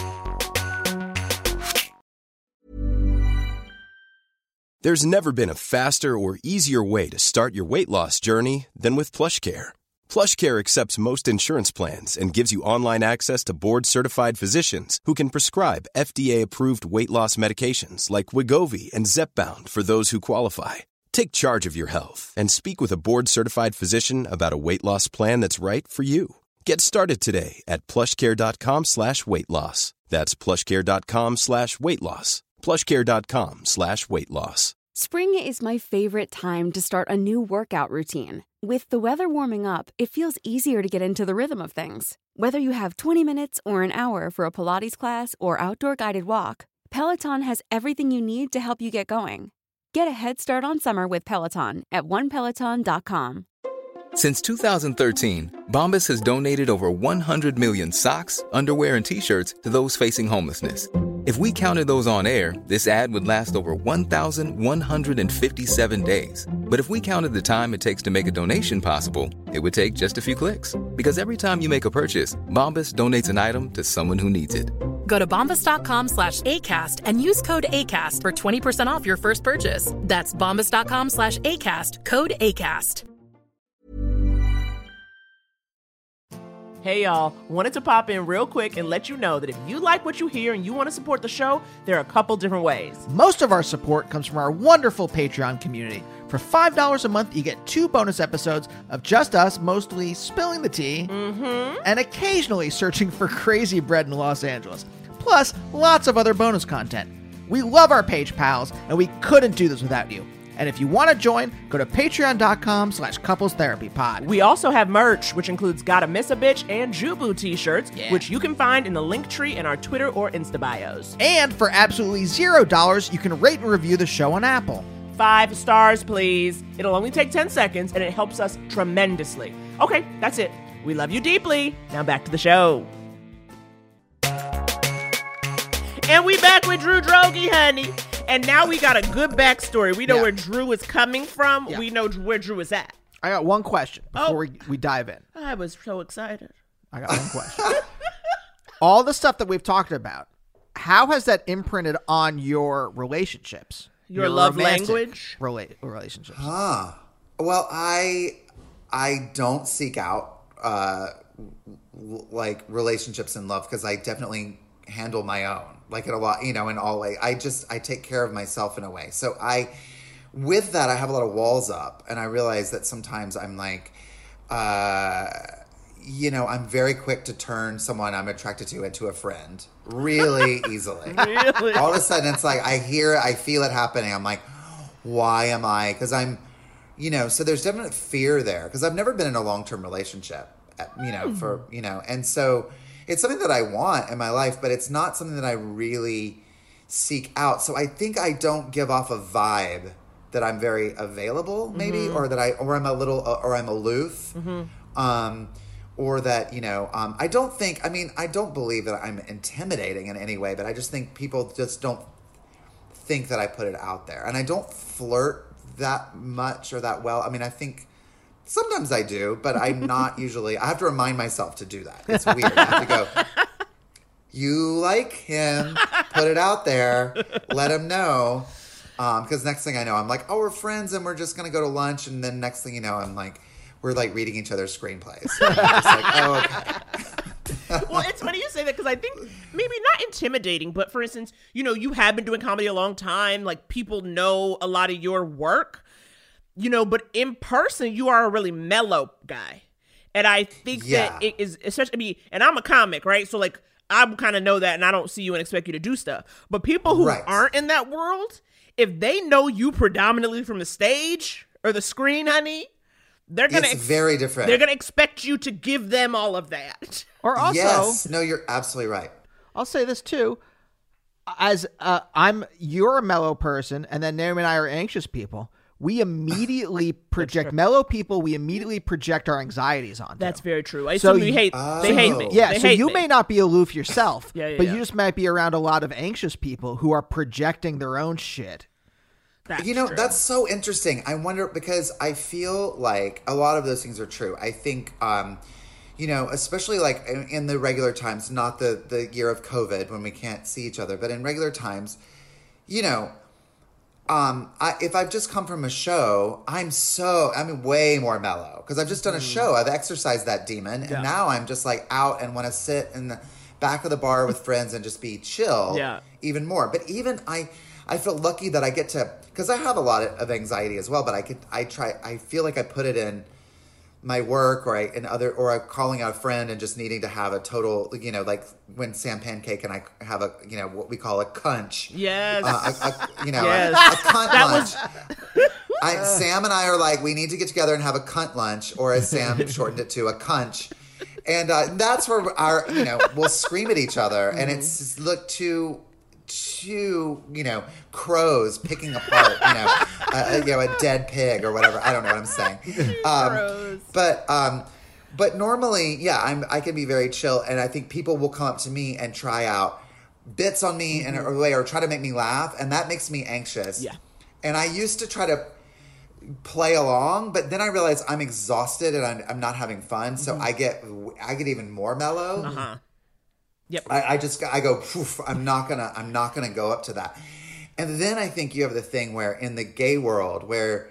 There's never been a faster or easier way to start your weight loss journey than with PlushCare. PlushCare accepts most insurance plans and gives you online access to board-certified physicians who can prescribe F D A-approved weight loss medications like Wegovy and Zepbound for those who qualify. Take charge of your health and speak with a board-certified physician about a weight loss plan that's right for you. Get started today at plushcare.com slash weight loss. That's plushcare.com slash weight loss. plushcare.com slash weight loss. Spring is my favorite time to start a new workout routine. With the weather warming up, it feels easier to get into the rhythm of things. Whether you have twenty minutes or an hour for a Pilates class or outdoor guided walk, Peloton has everything you need to help you get going. Get a head start on summer with Peloton at one peloton dot com. Since two thousand thirteen, Bombas has donated over one hundred million socks, underwear, and T-shirts to those facing homelessness. If we counted those on air, this ad would last over one thousand one hundred fifty-seven days. But if we counted the time it takes to make a donation possible, it would take just a few clicks. Because every time you make a purchase, Bombas donates an item to someone who needs it. Go to bombas.com slash ACAST and use code ACAST for twenty percent off your first purchase. That's bombas.com slash ACAST, code ACAST. Hey y'all, wanted to pop in real quick and let you know that if you like what you hear and you want to support the show, there are a couple different ways. Most of our support comes from our wonderful Patreon community. For five dollars a month, you get two bonus episodes of just us, mostly spilling the tea, mm-hmm. and occasionally searching for crazy bread in Los Angeles. Plus, lots of other bonus content. We love our page pals, and we couldn't do this without you. And if you want to join, go to patreon.com slash couples therapy pod. We also have merch, which includes Gotta Miss a Bitch and Jubu t-shirts, yeah. which you can find in the link tree in our Twitter or Insta bios. And for absolutely zero dollars, you can rate and review the show on Apple. Five stars, please. It'll only take ten seconds, and it helps us tremendously. Okay, that's it. We love you deeply. Now back to the show. And we back with Drew Droege, honey. And now we got a good backstory. We know yeah. where Drew is coming from. Yeah. We know where Drew is at. I got one question before Oh. we, we dive in. I was so excited. I got one question. All the stuff that we've talked about, how has that imprinted on your relationships? Your love romantic language? Rela- relationships. Huh. Well, I I don't seek out uh, like relationships and love because I definitely handle my own, like in a lot, you know, in all way. I just, I take care of myself in a way. So I, with that, I have a lot of walls up, and I realize that sometimes I'm like, uh, you know, I'm very quick to turn someone I'm attracted to into a friend really easily. Really? All of a sudden it's like, I hear, I feel it happening. I'm like, why am I? Because I'm, you know, so there's definite fear there because I've never been in a long-term relationship, you know, for, you know, and so it's something that I want in my life, but it's not something that I really seek out. So I think I don't give off a vibe that I'm very available, maybe, mm-hmm. or that I, or I'm a little, or I'm aloof, mm-hmm. um, or that, you know, um, I don't think, I mean, I don't believe that I'm intimidating in any way, but I just think people just don't think that I put it out there. And I don't flirt that much or that well. I mean, I think sometimes I do, but I'm not usually. I have to remind myself to do that. It's weird. I have to go, you like him, put it out there, let him know. Because um, next thing I know, I'm like, oh, we're friends and we're just going to go to lunch. And then next thing you know, I'm like, we're like reading each other's screenplays. And I'm just like, oh, okay. Well, it's funny you say that because I think maybe not intimidating, but for instance, you know, you have been doing comedy a long time. Like, people know a lot of your work, you know, but in person, you are a really mellow guy. And I think Yeah. that it is, especially, I mean, and I'm a comic, right? So, like, I kind of know that, and I don't see you and expect you to do stuff. But people who Right. aren't in that world, if they know you predominantly from the stage or the screen, honey, they're gonna It's ex- very different. They're gonna expect you to give them all of that. Or also, yes, no, you're absolutely right. I'll say this too. As uh, I'm, you're a mellow person, and then Naomi and I are anxious people. We immediately project mellow people. We immediately project our anxieties onto. That's very true. I So assume you you- hate. Oh. They hate me. Yeah, They so hate you me. may not be aloof yourself, Yeah, yeah, but yeah. you just might be around a lot of anxious people who are projecting their own shit. That's You know, true. that's so interesting. I wonder, because I feel like a lot of those things are true. I think, um, you know, especially like in, in the regular times, not the, the year of COVID when we can't see each other, but in regular times, you know, um, I, if I've just come from a show, I'm so, I'm way more mellow because I've just done a show. I've exercised that demon. And now I'm just like out and want to sit in the back of the bar with friends and just be chill Yeah. even more. But even I, I feel lucky that I get to, because I have a lot of anxiety as well, but I could, I try, I feel like I put it in my work or I, in other, or I'm calling out a friend and just needing to have a total, you know, like when Sam Pancake and I have a, you know, what we call a cunch. Yes. Uh, a, a, you know, Yes. a, a cunt That lunch. was- I, Sam and I are like, we need to get together and have a cunt lunch, or as Sam shortened it to, a cunch. And uh, that's where our, you know, we'll scream at each other, and it's just look too, too, you know, crows picking apart, you know, a, you know, a dead pig or whatever. I don't know what I'm saying. Um, but, um, but normally, yeah, I'm, I can be very chill, and I think people will come up to me and try out bits on me in a way or try to make me laugh, and that makes me anxious. Yeah. And I used to try to play along, but then I realized I'm exhausted and I'm, I'm not having fun, so I get I get even more mellow. Uh-huh. Yep. I, I just I go, poof, I'm not gonna I'm not gonna go up to that. And then I think you have the thing where in the gay world where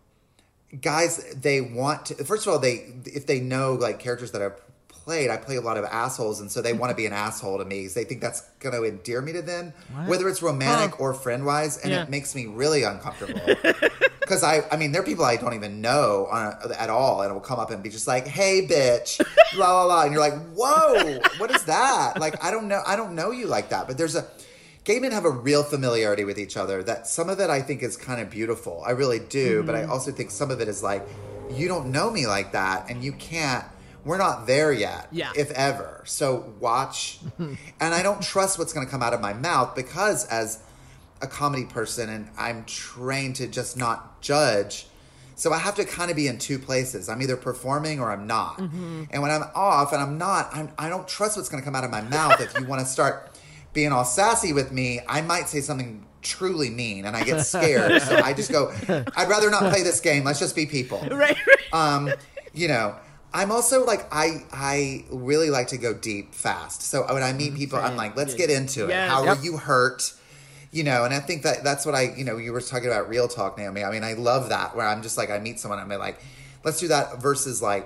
guys, they want to, first of all, they if they know like characters that I've played, I play a lot of assholes, and so they want to be an asshole to me. So they think that's going to endear me to them, What? whether it's romantic Huh. or friend-wise, and Yeah. it makes me really uncomfortable. Because I, I mean, there are people I don't even know on a, at all, and will come up and be just like, "Hey, bitch," blah blah blah, and you're like, "Whoa, what is that?" Like, I don't know, I don't know you like that. But there's a gay men have a real familiarity with each other. That some of it I think is kind of beautiful. I really do, Mm-hmm. but I also think some of it is like, you don't know me like that, and you can't. We're not there yet, Yeah. if ever. So watch. And I don't trust what's going to come out of my mouth because as a comedy person and I'm trained to just not judge. So I have to kind of be in two places. I'm either performing or I'm not. Mm-hmm. And when I'm off and I'm not, I'm, I don't trust what's going to come out of my mouth. If you want to start being all sassy with me, I might say something truly mean and I get scared. So I just go, I'd rather not play this game. Let's just be people. Right. Um, you know, I'm also like, I I really like to go deep fast. So when I meet people, I'm like, let's get into it. Yes. How Yep. were you hurt? You know, and I think that that's what I, you know, you were talking about real talk, Naomi. I mean, I love that where I'm just like, I meet someone, I'm like, let's do that versus like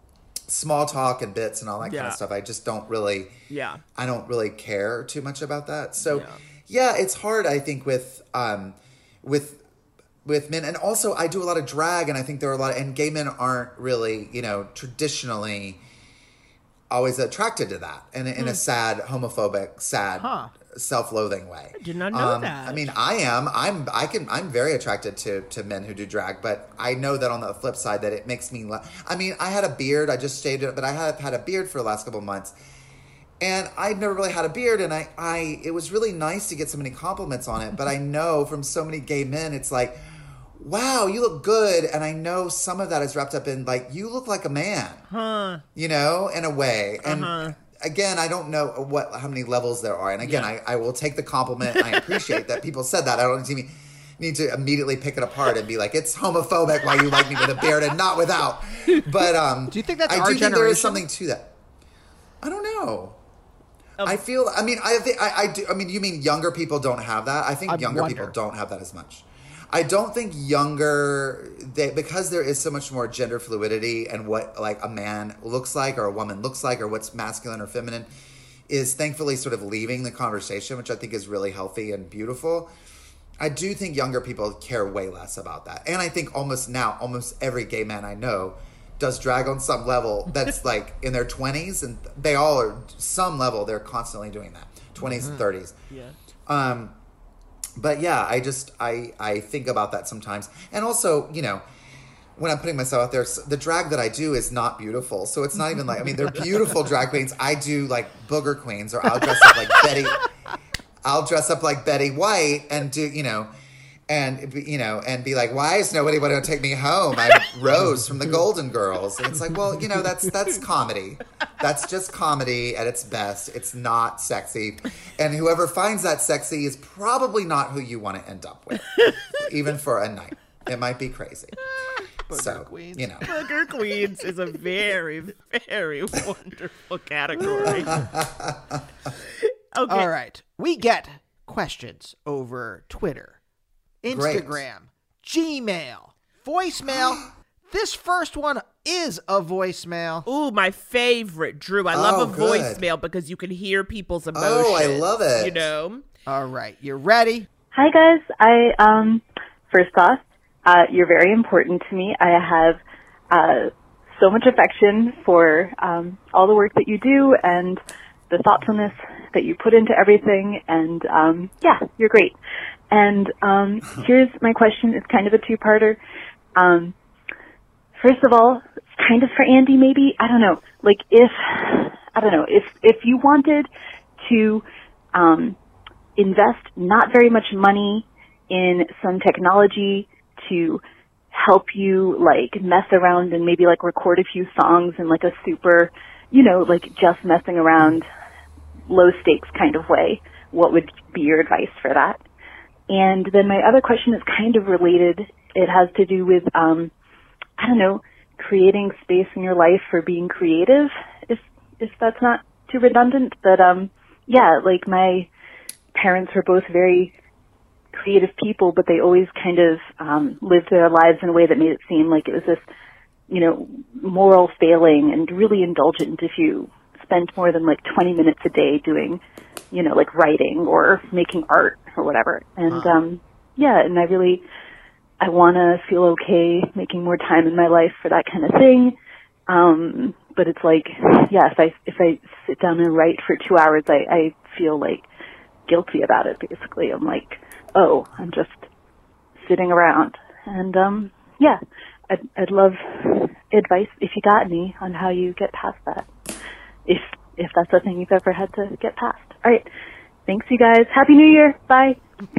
small talk and bits and all that kind Yeah. of stuff. I just don't really, Yeah. I don't really care too much about that. So Yeah. yeah, it's hard, I think, with, um, with, with men. And also I do a lot of drag and I think there are a lot of, and gay men aren't really, you know, traditionally always attracted to that in, a- in a sad, homophobic, sad, Huh. self-loathing way. I did not know Um, that. I mean, I am. I'm. I can. I'm very attracted to to men who do drag, but I know that on the flip side that it makes me. La- I mean, I had a beard. I just shaved it, but I have had a beard for the last couple of months, and I'd never really had a beard, and I. I. It was really nice to get so many compliments on it, but I know from so many gay men, it's like, wow, you look good, and I know some of that is wrapped up in like you look like a man, Huh. you know, in a way, and. Uh-huh. Again, I don't know what how many levels there are, and again, Yeah. I, I will take the compliment. I appreciate that people said that. I don't need to, need to immediately pick it apart and be like, it's homophobic why you like me with a beard and not without. But um, Do you think that's I our do think there generation? is something to that. I don't know. Um, I feel. I mean, I think I, I do. I mean, you mean younger people don't have that? I think I younger wonder. people don't have that as much. I don't think younger they because there is so much more gender fluidity and what like a man looks like or a woman looks like or what's masculine or feminine is thankfully sort of leaving the conversation, which I think is really healthy and beautiful. I do think younger people care way less about that. And I think almost now, almost every gay man I know does drag on some level that's like in their twenties, and they all are, some level, they're constantly doing that, twenties and thirties. Yeah. Um, but yeah, I just, I, I think about that sometimes. And also, you know, when I'm putting myself out there, the drag that I do is not beautiful. So it's not even like, I mean, they're beautiful drag queens. I do like booger queens, or I'll dress up like Betty, I'll dress up like Betty White and do, you know, and, you know, and be like, why is nobody want to take me home? I'm Rose from the Golden Girls. And it's like, well, you know, that's, that's comedy. That's just comedy at its best. It's not sexy. And whoever finds that sexy is probably not who you want to end up with, even for a night. It might be crazy. Booger so, Queens. you know. Booger Queens is a very, very wonderful category. Okay. All right. We get questions over Twitter, Instagram, Great. Gmail, voicemail. This first one is a voicemail. Ooh, my favorite, Drew. I Oh, love a good. voicemail because you can hear people's emotions. Oh, I love it. You know? All right. You ready? Hi, guys. I, um, first off, uh, you're very important to me. I have, uh, so much affection for, um, all the work that you do and the thoughtfulness that you put into everything. And, um, yeah, you're great. And, um, here's my question. It's kind of a two-parter. Um, first of all, it's kind of for Andy, maybe. I don't know. Like, if, I don't know, if, if you wanted to, um, invest not very much money in some technology to help you, like, mess around and maybe, like, record a few songs in, like, a super, you know, like, just messing around, low-stakes kind of way, what would be your advice for that? And then my other question is kind of related. It has to do with, um, I don't know, creating space in your life for being creative, if if that's not too redundant. But, um, yeah, like, my parents were both very creative people, but they always kind of um, lived their lives in a way that made it seem like it was this, you know, moral failing and really indulgent if you spent more than like twenty minutes a day doing, you know, like writing or making art or whatever. And Wow. um, yeah, and I really, I want to feel okay making more time in my life for that kind of thing. Um, but it's like, yeah, if I if I sit down and write for two hours, I, I feel like guilty about it. Basically, I'm like, oh, I'm just sitting around. And um, yeah, I'd, I'd love advice if you got any on how you get past that, if if that's a thing you've ever had to get past. All right, thanks, you guys. Happy New Year. Bye.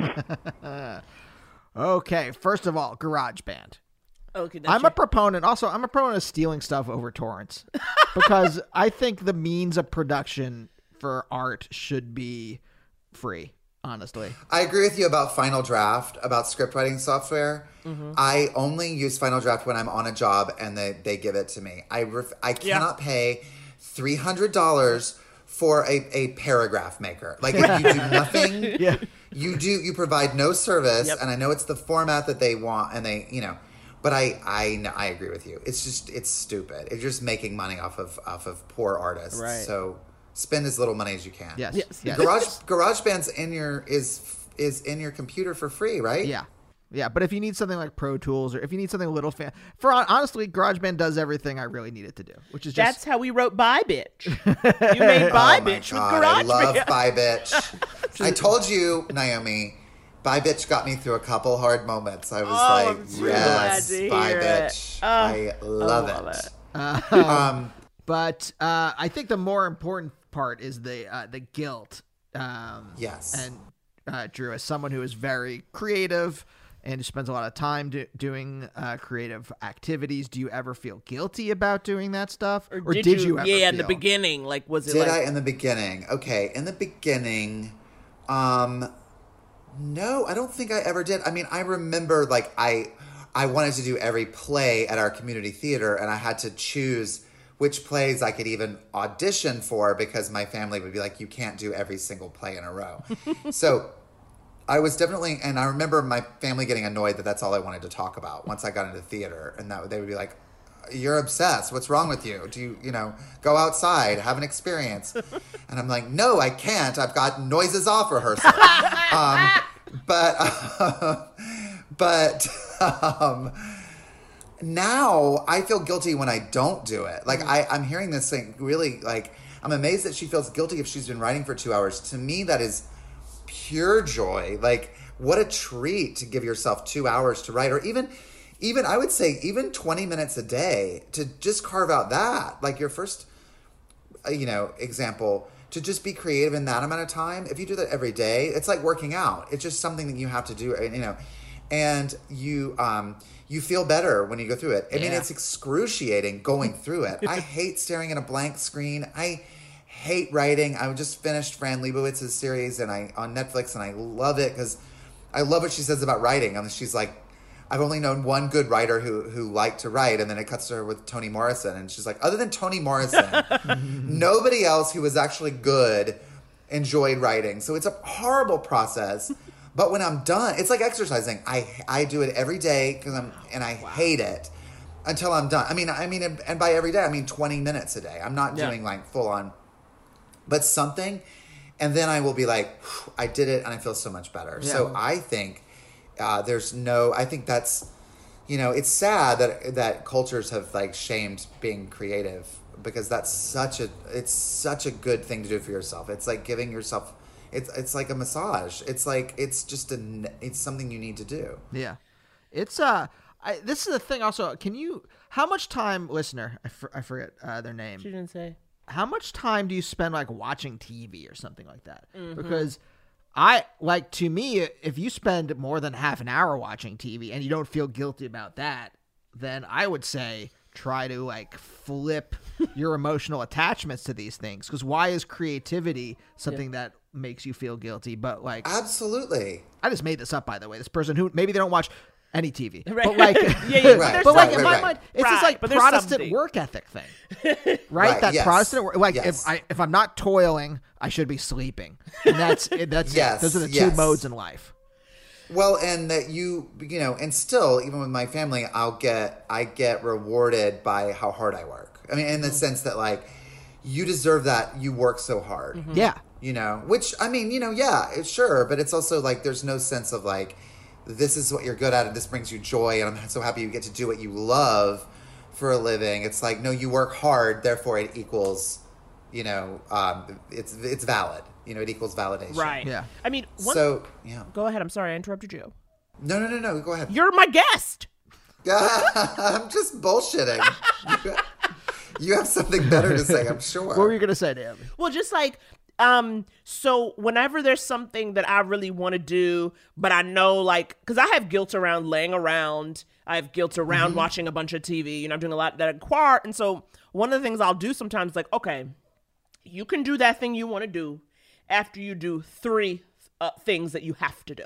Okay, first of all, GarageBand. Okay, that's I'm your- a proponent. Also, I'm a proponent of stealing stuff over torrents because I think the means of production for art should be free. Honestly, I agree with you about Final Draft, about script writing software. Mhm. I only use Final Draft when I'm on a job and they, they give it to me. I ref- I cannot pay three hundred dollars for a, a paragraph maker. Like, if you do nothing, yeah. you do you provide no service. Yep. And I know it's the format that they want, and they, you know, but I I I agree with you. It's just it's stupid. It's just making money off of off of poor artists. Right. So spend as little money as you can. Yes. Yes. Yes. Garage GarageBand's in your is is in your computer for free, right? Yeah. Yeah, but if you need something like Pro Tools, or if you need something a little fan, for honestly, GarageBand does everything I really need it to do, which is just That's how we wrote Bye Bitch. You made Bye Oh my Bitch God, with I GarageBand. love Bye Bitch. I told you, Naomi, Bye Bitch got me through a couple hard moments. I was Oh, like, I'm so yes, glad to Bye hear Bitch. it. Oh, I love, I love it. it. Uh, Um, but uh, I think the more important part is the uh, the guilt. Um, Yes. And uh, Drew, as someone who is very creative and who spends a lot of time do- doing uh, creative activities, do you ever feel guilty about doing that stuff, or, Or did, you, ever? Yeah, in the feel- beginning, like was it Did like I in the beginning? Okay, in the beginning, um, no, I don't think I ever did. I mean, I remember like I, I wanted to do every play at our community theater, and I had to choose which plays I could even audition for because my family would be like, you can't do every single play in a row. So I was definitely, and I remember my family getting annoyed that that's all I wanted to talk about once I got into theater, and that they would be like, you're obsessed. What's wrong with you? Do you, you know, go outside, have an experience? And I'm like, no, I can't. I've got noises off rehearsal. um, but, uh, but um, now I feel guilty when I don't do it. Like I, I'm hearing this thing really like, I'm amazed that she feels guilty if she's been writing for two hours. To me, that is pure joy. Like, what a treat to give yourself two hours to write, or even even I would say even twenty minutes a day to just carve out that, like your first, uh, you know, example, to just be creative in that amount of time. If you do that every day, it's like working out. It's just something that you have to do, you know, and you, um, you feel better when you go through it. I yeah. mean, it's excruciating going through it. I hate staring at a blank screen. I hate writing. I just finished Fran Lebowitz's series and I on Netflix, and I love it because I love what she says about writing. I mean, she's like, I've only known one good writer who who liked to write, and then it cuts to her with Toni Morrison, and she's like, other than Toni Morrison, nobody else who was actually good enjoyed writing. So it's a horrible process. But when I'm done, it's like exercising. I I do it every day because I'm and I wow. hate it until I'm done. I mean, I mean, and by every day, I mean twenty minutes a day. I'm not yeah. doing like full on, but something, and then I will be like, I did it, and I feel so much better. Yeah. So I think. Uh, there's no, I think that's, you know, it's sad that that cultures have like shamed being creative, because that's such a, it's such a good thing to do for yourself. It's like giving yourself, it's it's like a massage. It's like, it's just a, it's something you need to do. Yeah. It's, uh, I, this is the thing also, can you, how much time, listener, I, for, I forget uh, their name. She didn't say. How much time do you spend like watching T V or something like that? Mm-hmm. Because I like, to me, if you spend more than half an hour watching T V and you don't feel guilty about that, then I would say try to like flip your emotional attachments to these things. Because why is creativity something yeah. that makes you feel guilty? But like, absolutely. I just made this up, by the way. This person who maybe they don't watch any T V, right. but like, yeah, yeah, right. but like right, in right, my right. mind, it's right. this like but Protestant something. work ethic thing, right? right That yes. Protestant work, like yes. if I if I'm not toiling, I should be sleeping, and that's that's yes. it. Those are the yes. two modes in life. Well, and that you, you know, and still, even with my family, I'll get, I get rewarded by how hard I work. I mean, in the mm-hmm. sense that like, you deserve that. You work so hard. Mm-hmm. Yeah. You know, which I mean, you know, yeah, it's sure, but it's also like, there's no sense of like, this is what you're good at and this brings you joy and I'm so happy you get to do what you love for a living. It's like, no, you work hard, therefore it equals, you know, um, it's it's valid. You know, it equals validation. Right. Yeah. I mean, one, so, yeah. Go ahead. I'm sorry. I interrupted you. No, no, no, no. Go ahead. You're my guest. I'm just bullshitting. You have something better to say, I'm sure. What were you going to say, Naomi? Well, just like, Um, so whenever there's something that I really want to do, but I know like, cause I have guilt around laying around, I have guilt around mm-hmm. watching a bunch of T V, you know, I'm doing a lot that I acquire. And so one of the things I'll do sometimes is like, okay, you can do that thing you want to do after you do three uh, things that you have to do.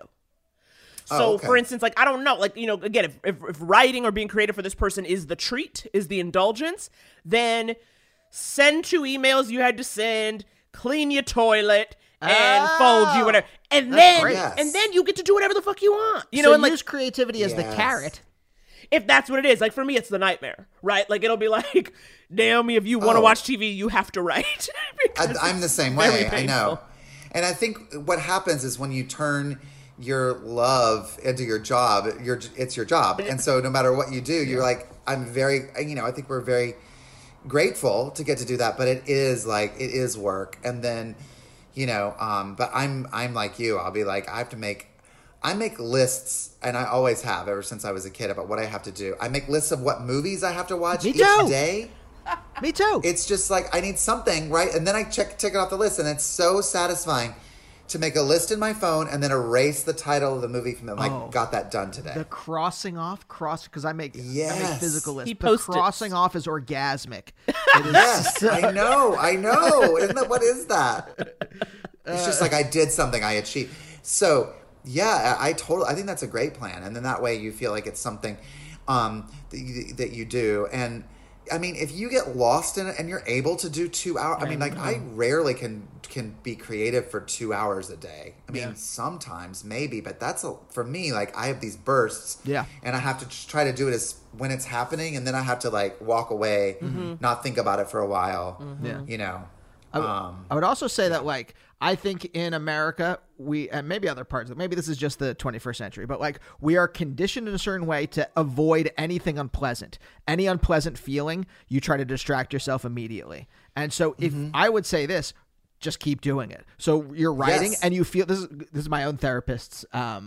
So oh, okay. for instance, like, I don't know, like, you know, again, if, if, if writing or being creative for this person is the treat, is the indulgence, then send two emails you had to send, clean your toilet, and oh, fold you whatever, and then yes. and then you get to do whatever the fuck you want. You so know, and like use creativity as yes. the carrot. If that's what it is, like for me, it's the nightmare, right? Like it'll be like, Naomi, if you want to oh. watch T V, you have to write. I, I'm the same way. I know, and I think what happens is when you turn your love into your job, your it's your job, and so no matter what you do, you're like, I'm very, you know, I think we're very grateful to get to do that, but it is like, it is work. And then, you know, um, but I'm, I'm like you, I'll be like, I have to make, I make lists, and I always have ever since I was a kid, about what I have to do. I make lists of what movies I have to watch Me each too. day. Me too. It's just like, I need something, right? And then I check, tick it off the list, and it's so satisfying to make a list in my phone and then erase the title of the movie from it. Like, Oh. got that done today. The crossing off, cross because I make, I make Yes. physical lists. He The posts it. crossing off is orgasmic. It is Yes, I know, I know. Isn't that, what is that? It's just like, I did something, I achieved. So, yeah, I, I totally, I think that's a great plan. And then that way you feel like it's something um, that, you, that you do. And I mean, if you get lost in it and you're able to do two hours, I mean, like, I rarely can can be creative for two hours a day. I mean, Yeah. sometimes maybe, but that's a, for me, like, I have these bursts, Yeah. and I have to just try to do it as when it's happening, and then I have to like walk away, Mm-hmm. not think about it for a while. Yeah. You know, I would, um, I would also say that, like, I think in America, we, and maybe other parts, maybe this is just the twenty-first century, but like, we are conditioned in a certain way to avoid anything unpleasant. Any unpleasant feeling, you try to distract yourself immediately. And so if Mm-hmm. I would say this, just keep doing it. So you're writing Yes. and you feel, this is, this is my own therapist's, um,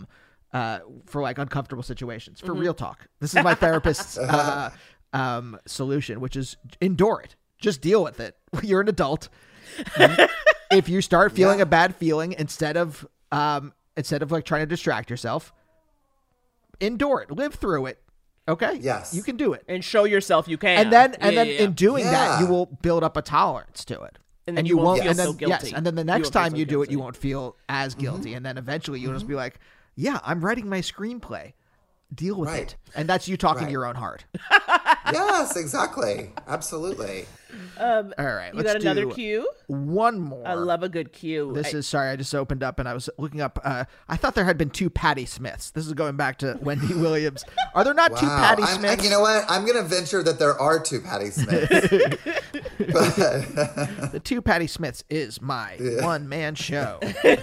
uh, for like uncomfortable situations. For Mhm. real talk, this is my therapist's uh, um, solution, which is endure it. Just deal with it. You're an adult. If you start feeling Yeah. a bad feeling, instead of um, instead of like trying to distract yourself, endure it. Live through it. Okay. Yes. You can do it. And show yourself you can. And then, and Yeah, then yeah, yeah. in doing that, Yeah. you will build up a tolerance to it. And then you won't feel and then, so guilty. Yes, and then the You next won't feel time so you do it, guilty. you won't feel as guilty. And then eventually you'll just be like, yeah, I'm writing my screenplay. Deal with Right. it. And that's you talking Right. your own heart. Yes, exactly. Absolutely. Um, All right. you let's got another do cue? One more. I love a good cue. This I- is sorry. I just opened up and I was looking up. Uh, I thought there had been two Patti Smiths. This is going back to Wendy Williams. Are there not two Wow. Patti I'm- Smiths? You know what? I'm going to venture that there are two Patti Smiths. But The two Patti Smiths is my one man show.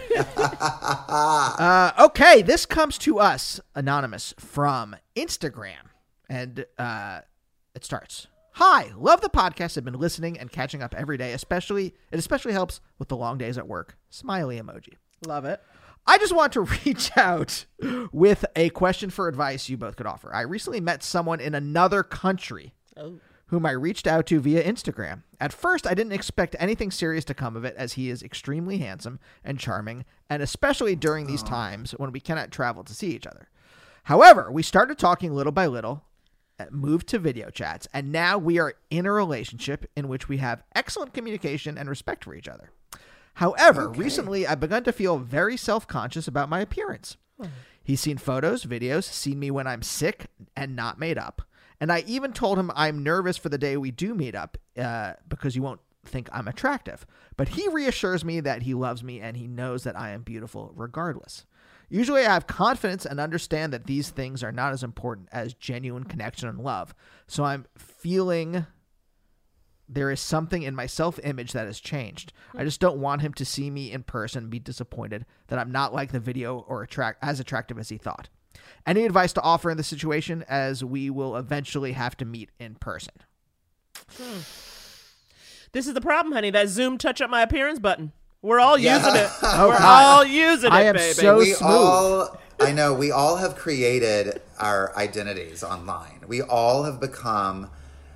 uh, okay, this comes to us anonymous from Instagram, and uh, it starts. Hi, love the podcast. I've been listening and catching up every day. Especially, it especially helps with the long days at work. Smiley emoji. Love it. I just want to reach out with a question for advice you both could offer. I recently met someone in another country Oh. whom I reached out to via Instagram. At first, I didn't expect anything serious to come of it, as he is extremely handsome and charming, and especially during these times when we cannot travel to see each other. However, we started talking little by little, moved to video chats, and now we are in a relationship in which we have excellent communication and respect for each other. However, recently I've begun to feel very self-conscious about my appearance. He's seen photos, videos, seen me when I'm sick and not made up. And I even told him I'm nervous for the day we do meet up uh, because you won't think I'm attractive. But he reassures me that he loves me and he knows that I am beautiful regardless. Usually I have confidence and understand that these things are not as important as genuine connection and love. So I'm feeling there is something in my self-image that has changed. I just don't want him to see me in person and be disappointed that I'm not like the video or attract as attractive as he thought. Any advice to offer in this situation, as we will eventually have to meet in person? Hmm. This is the problem, honey. That Zoom touch up my appearance button. We're all Yeah. using it. Oh, We're God. all using it, I am baby. so we smooth. all, I know, we all have created our identities online. We all have become,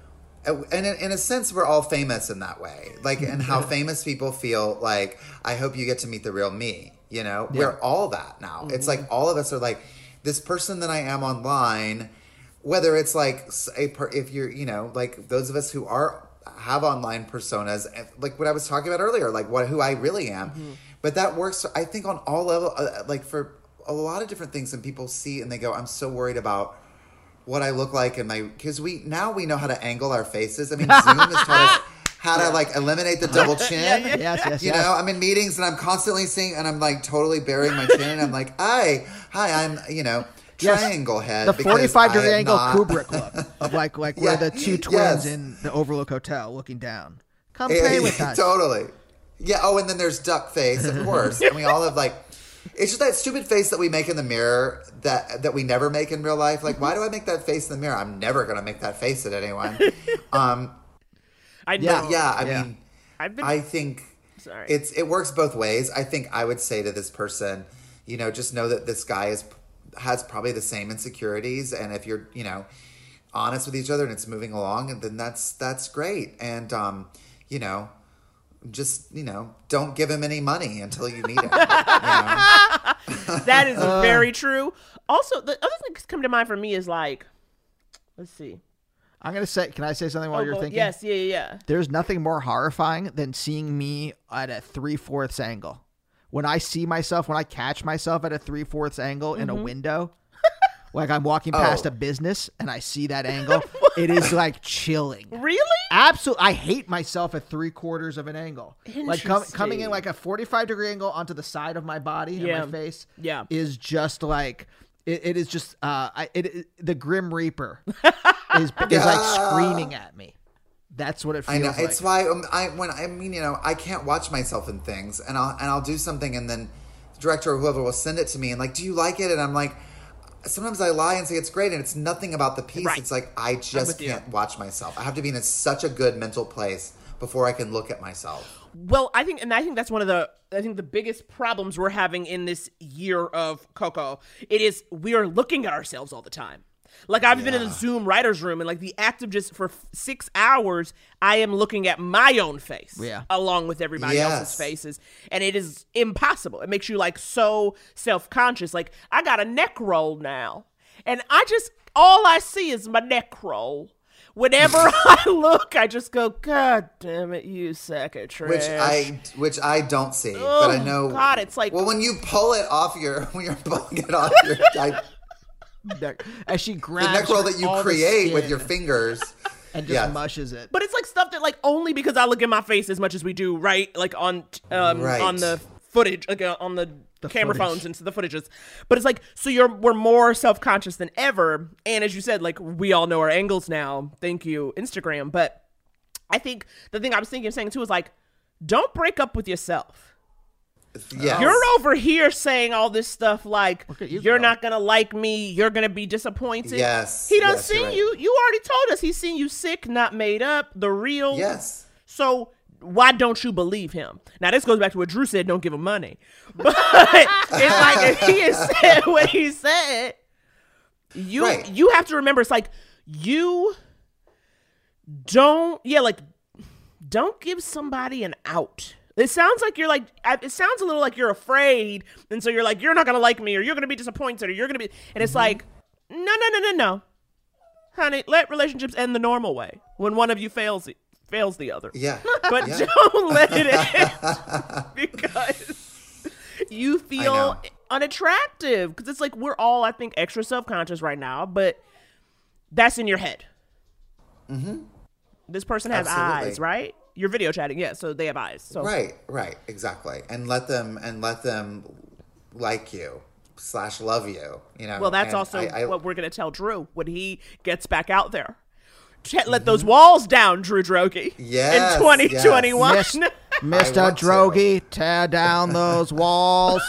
and in, in a sense, we're all famous in that way. Like, and how famous people feel like, I hope you get to meet the real me. You know, Yeah. we're all that now. It's like all of us are like, this person that I am online, whether it's like a per, if you're, you know, like those of us who are have online personas, like what I was talking about earlier, like what who I really am. Mm-hmm. But that works, I think, on all level, uh, like for a lot of different things, and people see and they go, I'm so worried about what I look like, and my because we now we know how to angle our faces. I mean, Zoom has taught us how to like eliminate the double chin. Yeah, yeah. Yes, yes, You yes. know, I'm in meetings and I'm constantly seeing, and I'm like totally burying my chin, and I'm like, hi, hi, I'm, you know, Yes. triangle head. The because forty-five I degree am angle not- Kubrick look of like like Yeah. where the two twins Yes. in the Overlook Hotel looking down. Come Yeah, play yeah, with us. Totally. Yeah. Oh, and then there's duck face, of course. And we all have like, it's just that stupid face that we make in the mirror that that we never make in real life. Like, why do I make that face in the mirror? I'm never gonna make that face at anyone. Um, I Yeah. know. yeah. I Yeah. mean, I've been. I think Sorry. it's it works both ways. I think I would say to this person, you know, just know that this guy is has probably the same insecurities, and if you're, you know, honest with each other and it's moving along, then that's that's great. And um, you know, just you know, don't give him any money until you meet him. you know? That is Uh. very true. Also, the other thing that's come to mind for me is like, let's see. I'm gonna say, can I say something while Oh, you're go- thinking? Yes, yeah, yeah, yeah. There's nothing more horrifying than seeing me at a three-fourths angle. When I see myself, when I catch myself at a three-fourths angle in a Mm-hmm. window, like I'm walking past Oh. a business and I see that angle, it is like chilling. Really? Absolutely. I hate myself at three quarters of an angle. Like com- coming in Interesting. like a forty-five degree angle onto the side of my body Yeah. and my face Yeah. is just like, it, it is just, uh, I, it, it the Grim Reaper is, is like screaming at me. That's what it feels I know. like. It's why um, I when I mean, you know, I can't watch myself in things, and I'll and I'll do something, and then the director or whoever will send it to me, and like, do you like it? And I'm like, sometimes I lie and say it's great, and it's nothing about the piece. Right. It's like I just with you. can't watch myself. I have to be in a, such a good mental place before I can look at myself. Well, I think, and I think that's one of the, I think the biggest problems we're having in this year of Coco. It is we are looking at ourselves all the time. Like I've yeah. been in the Zoom writer's room, and like the act of just for f- six hours, I am looking at my own face yeah. along with everybody yes. else's faces. And it is impossible. It makes you like so self-conscious. Like I got a neck roll now, and I just, all I see is my neck roll. Whenever I look, I just go, God damn it, you sack of trash. Which I, which I don't see, oh, but I know. God, it's like, well, when you pull it off your, when you're pulling it off your, I, as she grabs the neck roll that you create with your fingers and just yeah. mushes it. But it's like stuff that like only because I look at my face as much as we do, right? Like on um right. on the footage, like uh, on the, the camera footage. phones and the footages. But it's like, so you're we're more self-conscious than ever. And as you said, like we all know our angles now. Thank you, Instagram. But I think the thing I was thinking of saying too is like, don't break up with yourself. Yes. You're over here saying all this stuff like you, you're girl. not gonna like me, you're gonna be disappointed. Yes, he done yes, seen right. you. You already told us he's seen you sick, not made up, the real. Yes. So why don't you believe him? Now this goes back to what Drew said. Don't give him money. But it's like if he has said what he said, you right. you have to remember. It's like you don't. Yeah, like don't give somebody an out. It sounds like you're like, it sounds a little like you're afraid. And so you're like, you're not going to like me or you're going to be disappointed or you're going to be, and it's mm-hmm. like, no, no, no, no, no. Honey, let relationships end the normal way when one of you fails, fails the other. Yeah. But yeah. don't let it end because you feel unattractive. Because it's like, we're all, I think, extra self-conscious right now, but that's in your head. Mm-hmm. This person has Absolutely. eyes, right? You're video chatting, yeah, so they have eyes. So. Right, right, exactly. And let them and let them like you slash love you. You know. Well, that's and also I, I, what we're gonna tell Drew when he gets back out there. Let mm-hmm. those walls down, Drew Droege. Yes, in twenty twenty-one. Yes. Mister Droege, tear down those walls.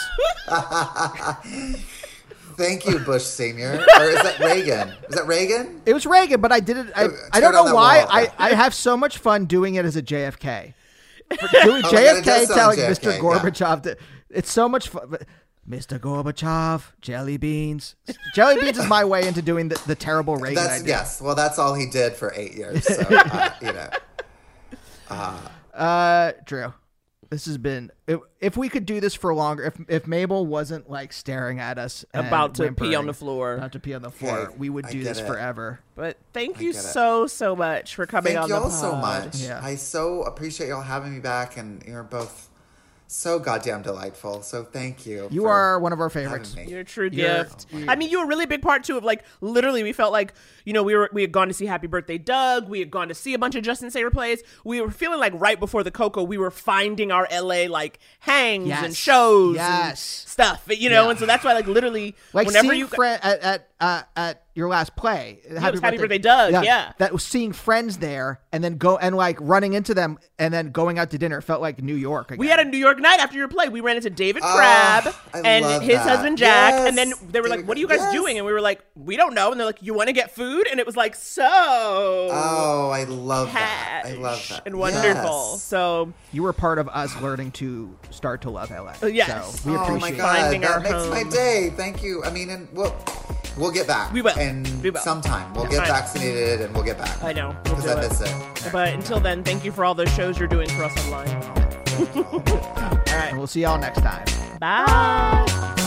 Thank you, Bush Senior. Or is that Reagan? Is that Reagan? It was Reagan, but I did it. I, Tear I don't know why. wall. I, I have so much fun doing it as a J F K. Doing oh J F K telling J F K, Mister Gorbachev. Yeah. To, it's so much fun. Mister Gorbachev, jelly beans. Jelly beans is my way into doing the, the terrible Reagan That's, idea. Yes. Well, that's all he did for eight years. So, uh, you know. Uh, uh, Drew. This has been, if, if we could do this for longer, if if Mabel wasn't like staring at us and about to pee on the whimpering, floor, about to pee on the floor, Hey, we would I do get this it. forever. But thank I you get it. so, so much for coming Thank on the y'all pod. so much. Yeah. I so appreciate y'all having me back, and you're both so goddamn delightful. So thank you. You for are one of our favorites. having me. You're a true You're- gift. I mean, you were a really big part too of like literally. We felt like you know we were we had gone to see Happy Birthday Doug. We had gone to see a bunch of Justin Sayer plays. We were feeling like right before the Coco, we were finding our L A like hangs Yes. and shows Yes. and stuff. You know, Yeah. and so that's why like literally Like whenever seeing you friend at at, uh, at your last play, it was Happy Birthday, Doug, yeah. that was seeing friends there, and then go and like running into them, and then going out to dinner felt like New York. Again. we had a New York night after your play. We ran into David Oh, Crab I and love his that. husband Jack, Yes. and then they were like, David- "What are you guys yes. doing?" And we were like, "We don't know." And they're like, "You want to get food?" And it was like so. Oh, I love that. I love that. And wonderful. Yes. So You were part of us learning to start to love L A. Uh, yes. So we Oh appreciate my god, Finding that our makes my home. day. Thank you. I mean, and we'll we'll get back. We will. And We will. sometime we'll Yeah. get I- vaccinated and we'll get back. I know. We'll Because do I it. miss it. But until then, thank you for all those shows you're doing for us online. All it. right. And we'll see y'all next time. Bye.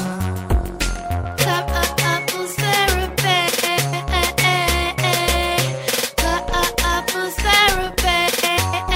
Cup of apples therapy. Cup of apples therapy.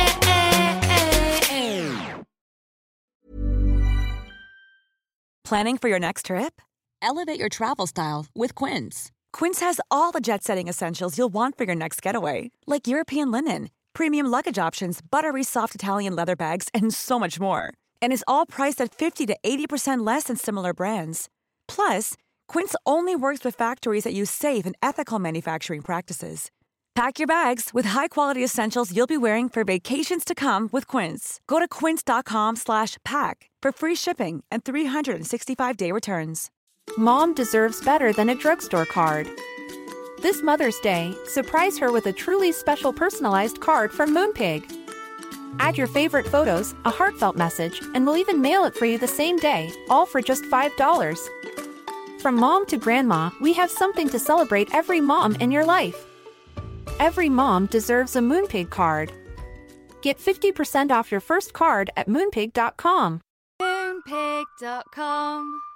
Planning for your next trip? Elevate your travel style with Quince. Quince has all the jet-setting essentials you'll want for your next getaway, like European linen, premium luggage options, buttery soft Italian leather bags, and so much more. And is all priced at fifty to eighty percent less than similar brands. Plus, Quince only works with factories that use safe and ethical manufacturing practices. Pack your bags with high-quality essentials you'll be wearing for vacations to come with Quince. Go to quince.com slash pack for free shipping and three sixty-five day returns. Mom deserves better than a drugstore card. This Mother's Day, surprise her with a truly special personalized card from Moonpig. Add your favorite photos, a heartfelt message, and we'll even mail it for you the same day, all for just five dollars. From mom to grandma, we have something to celebrate every mom in your life. Every mom deserves a Moonpig card. Get fifty percent off your first card at moonpig dot com. Moonpig dot com.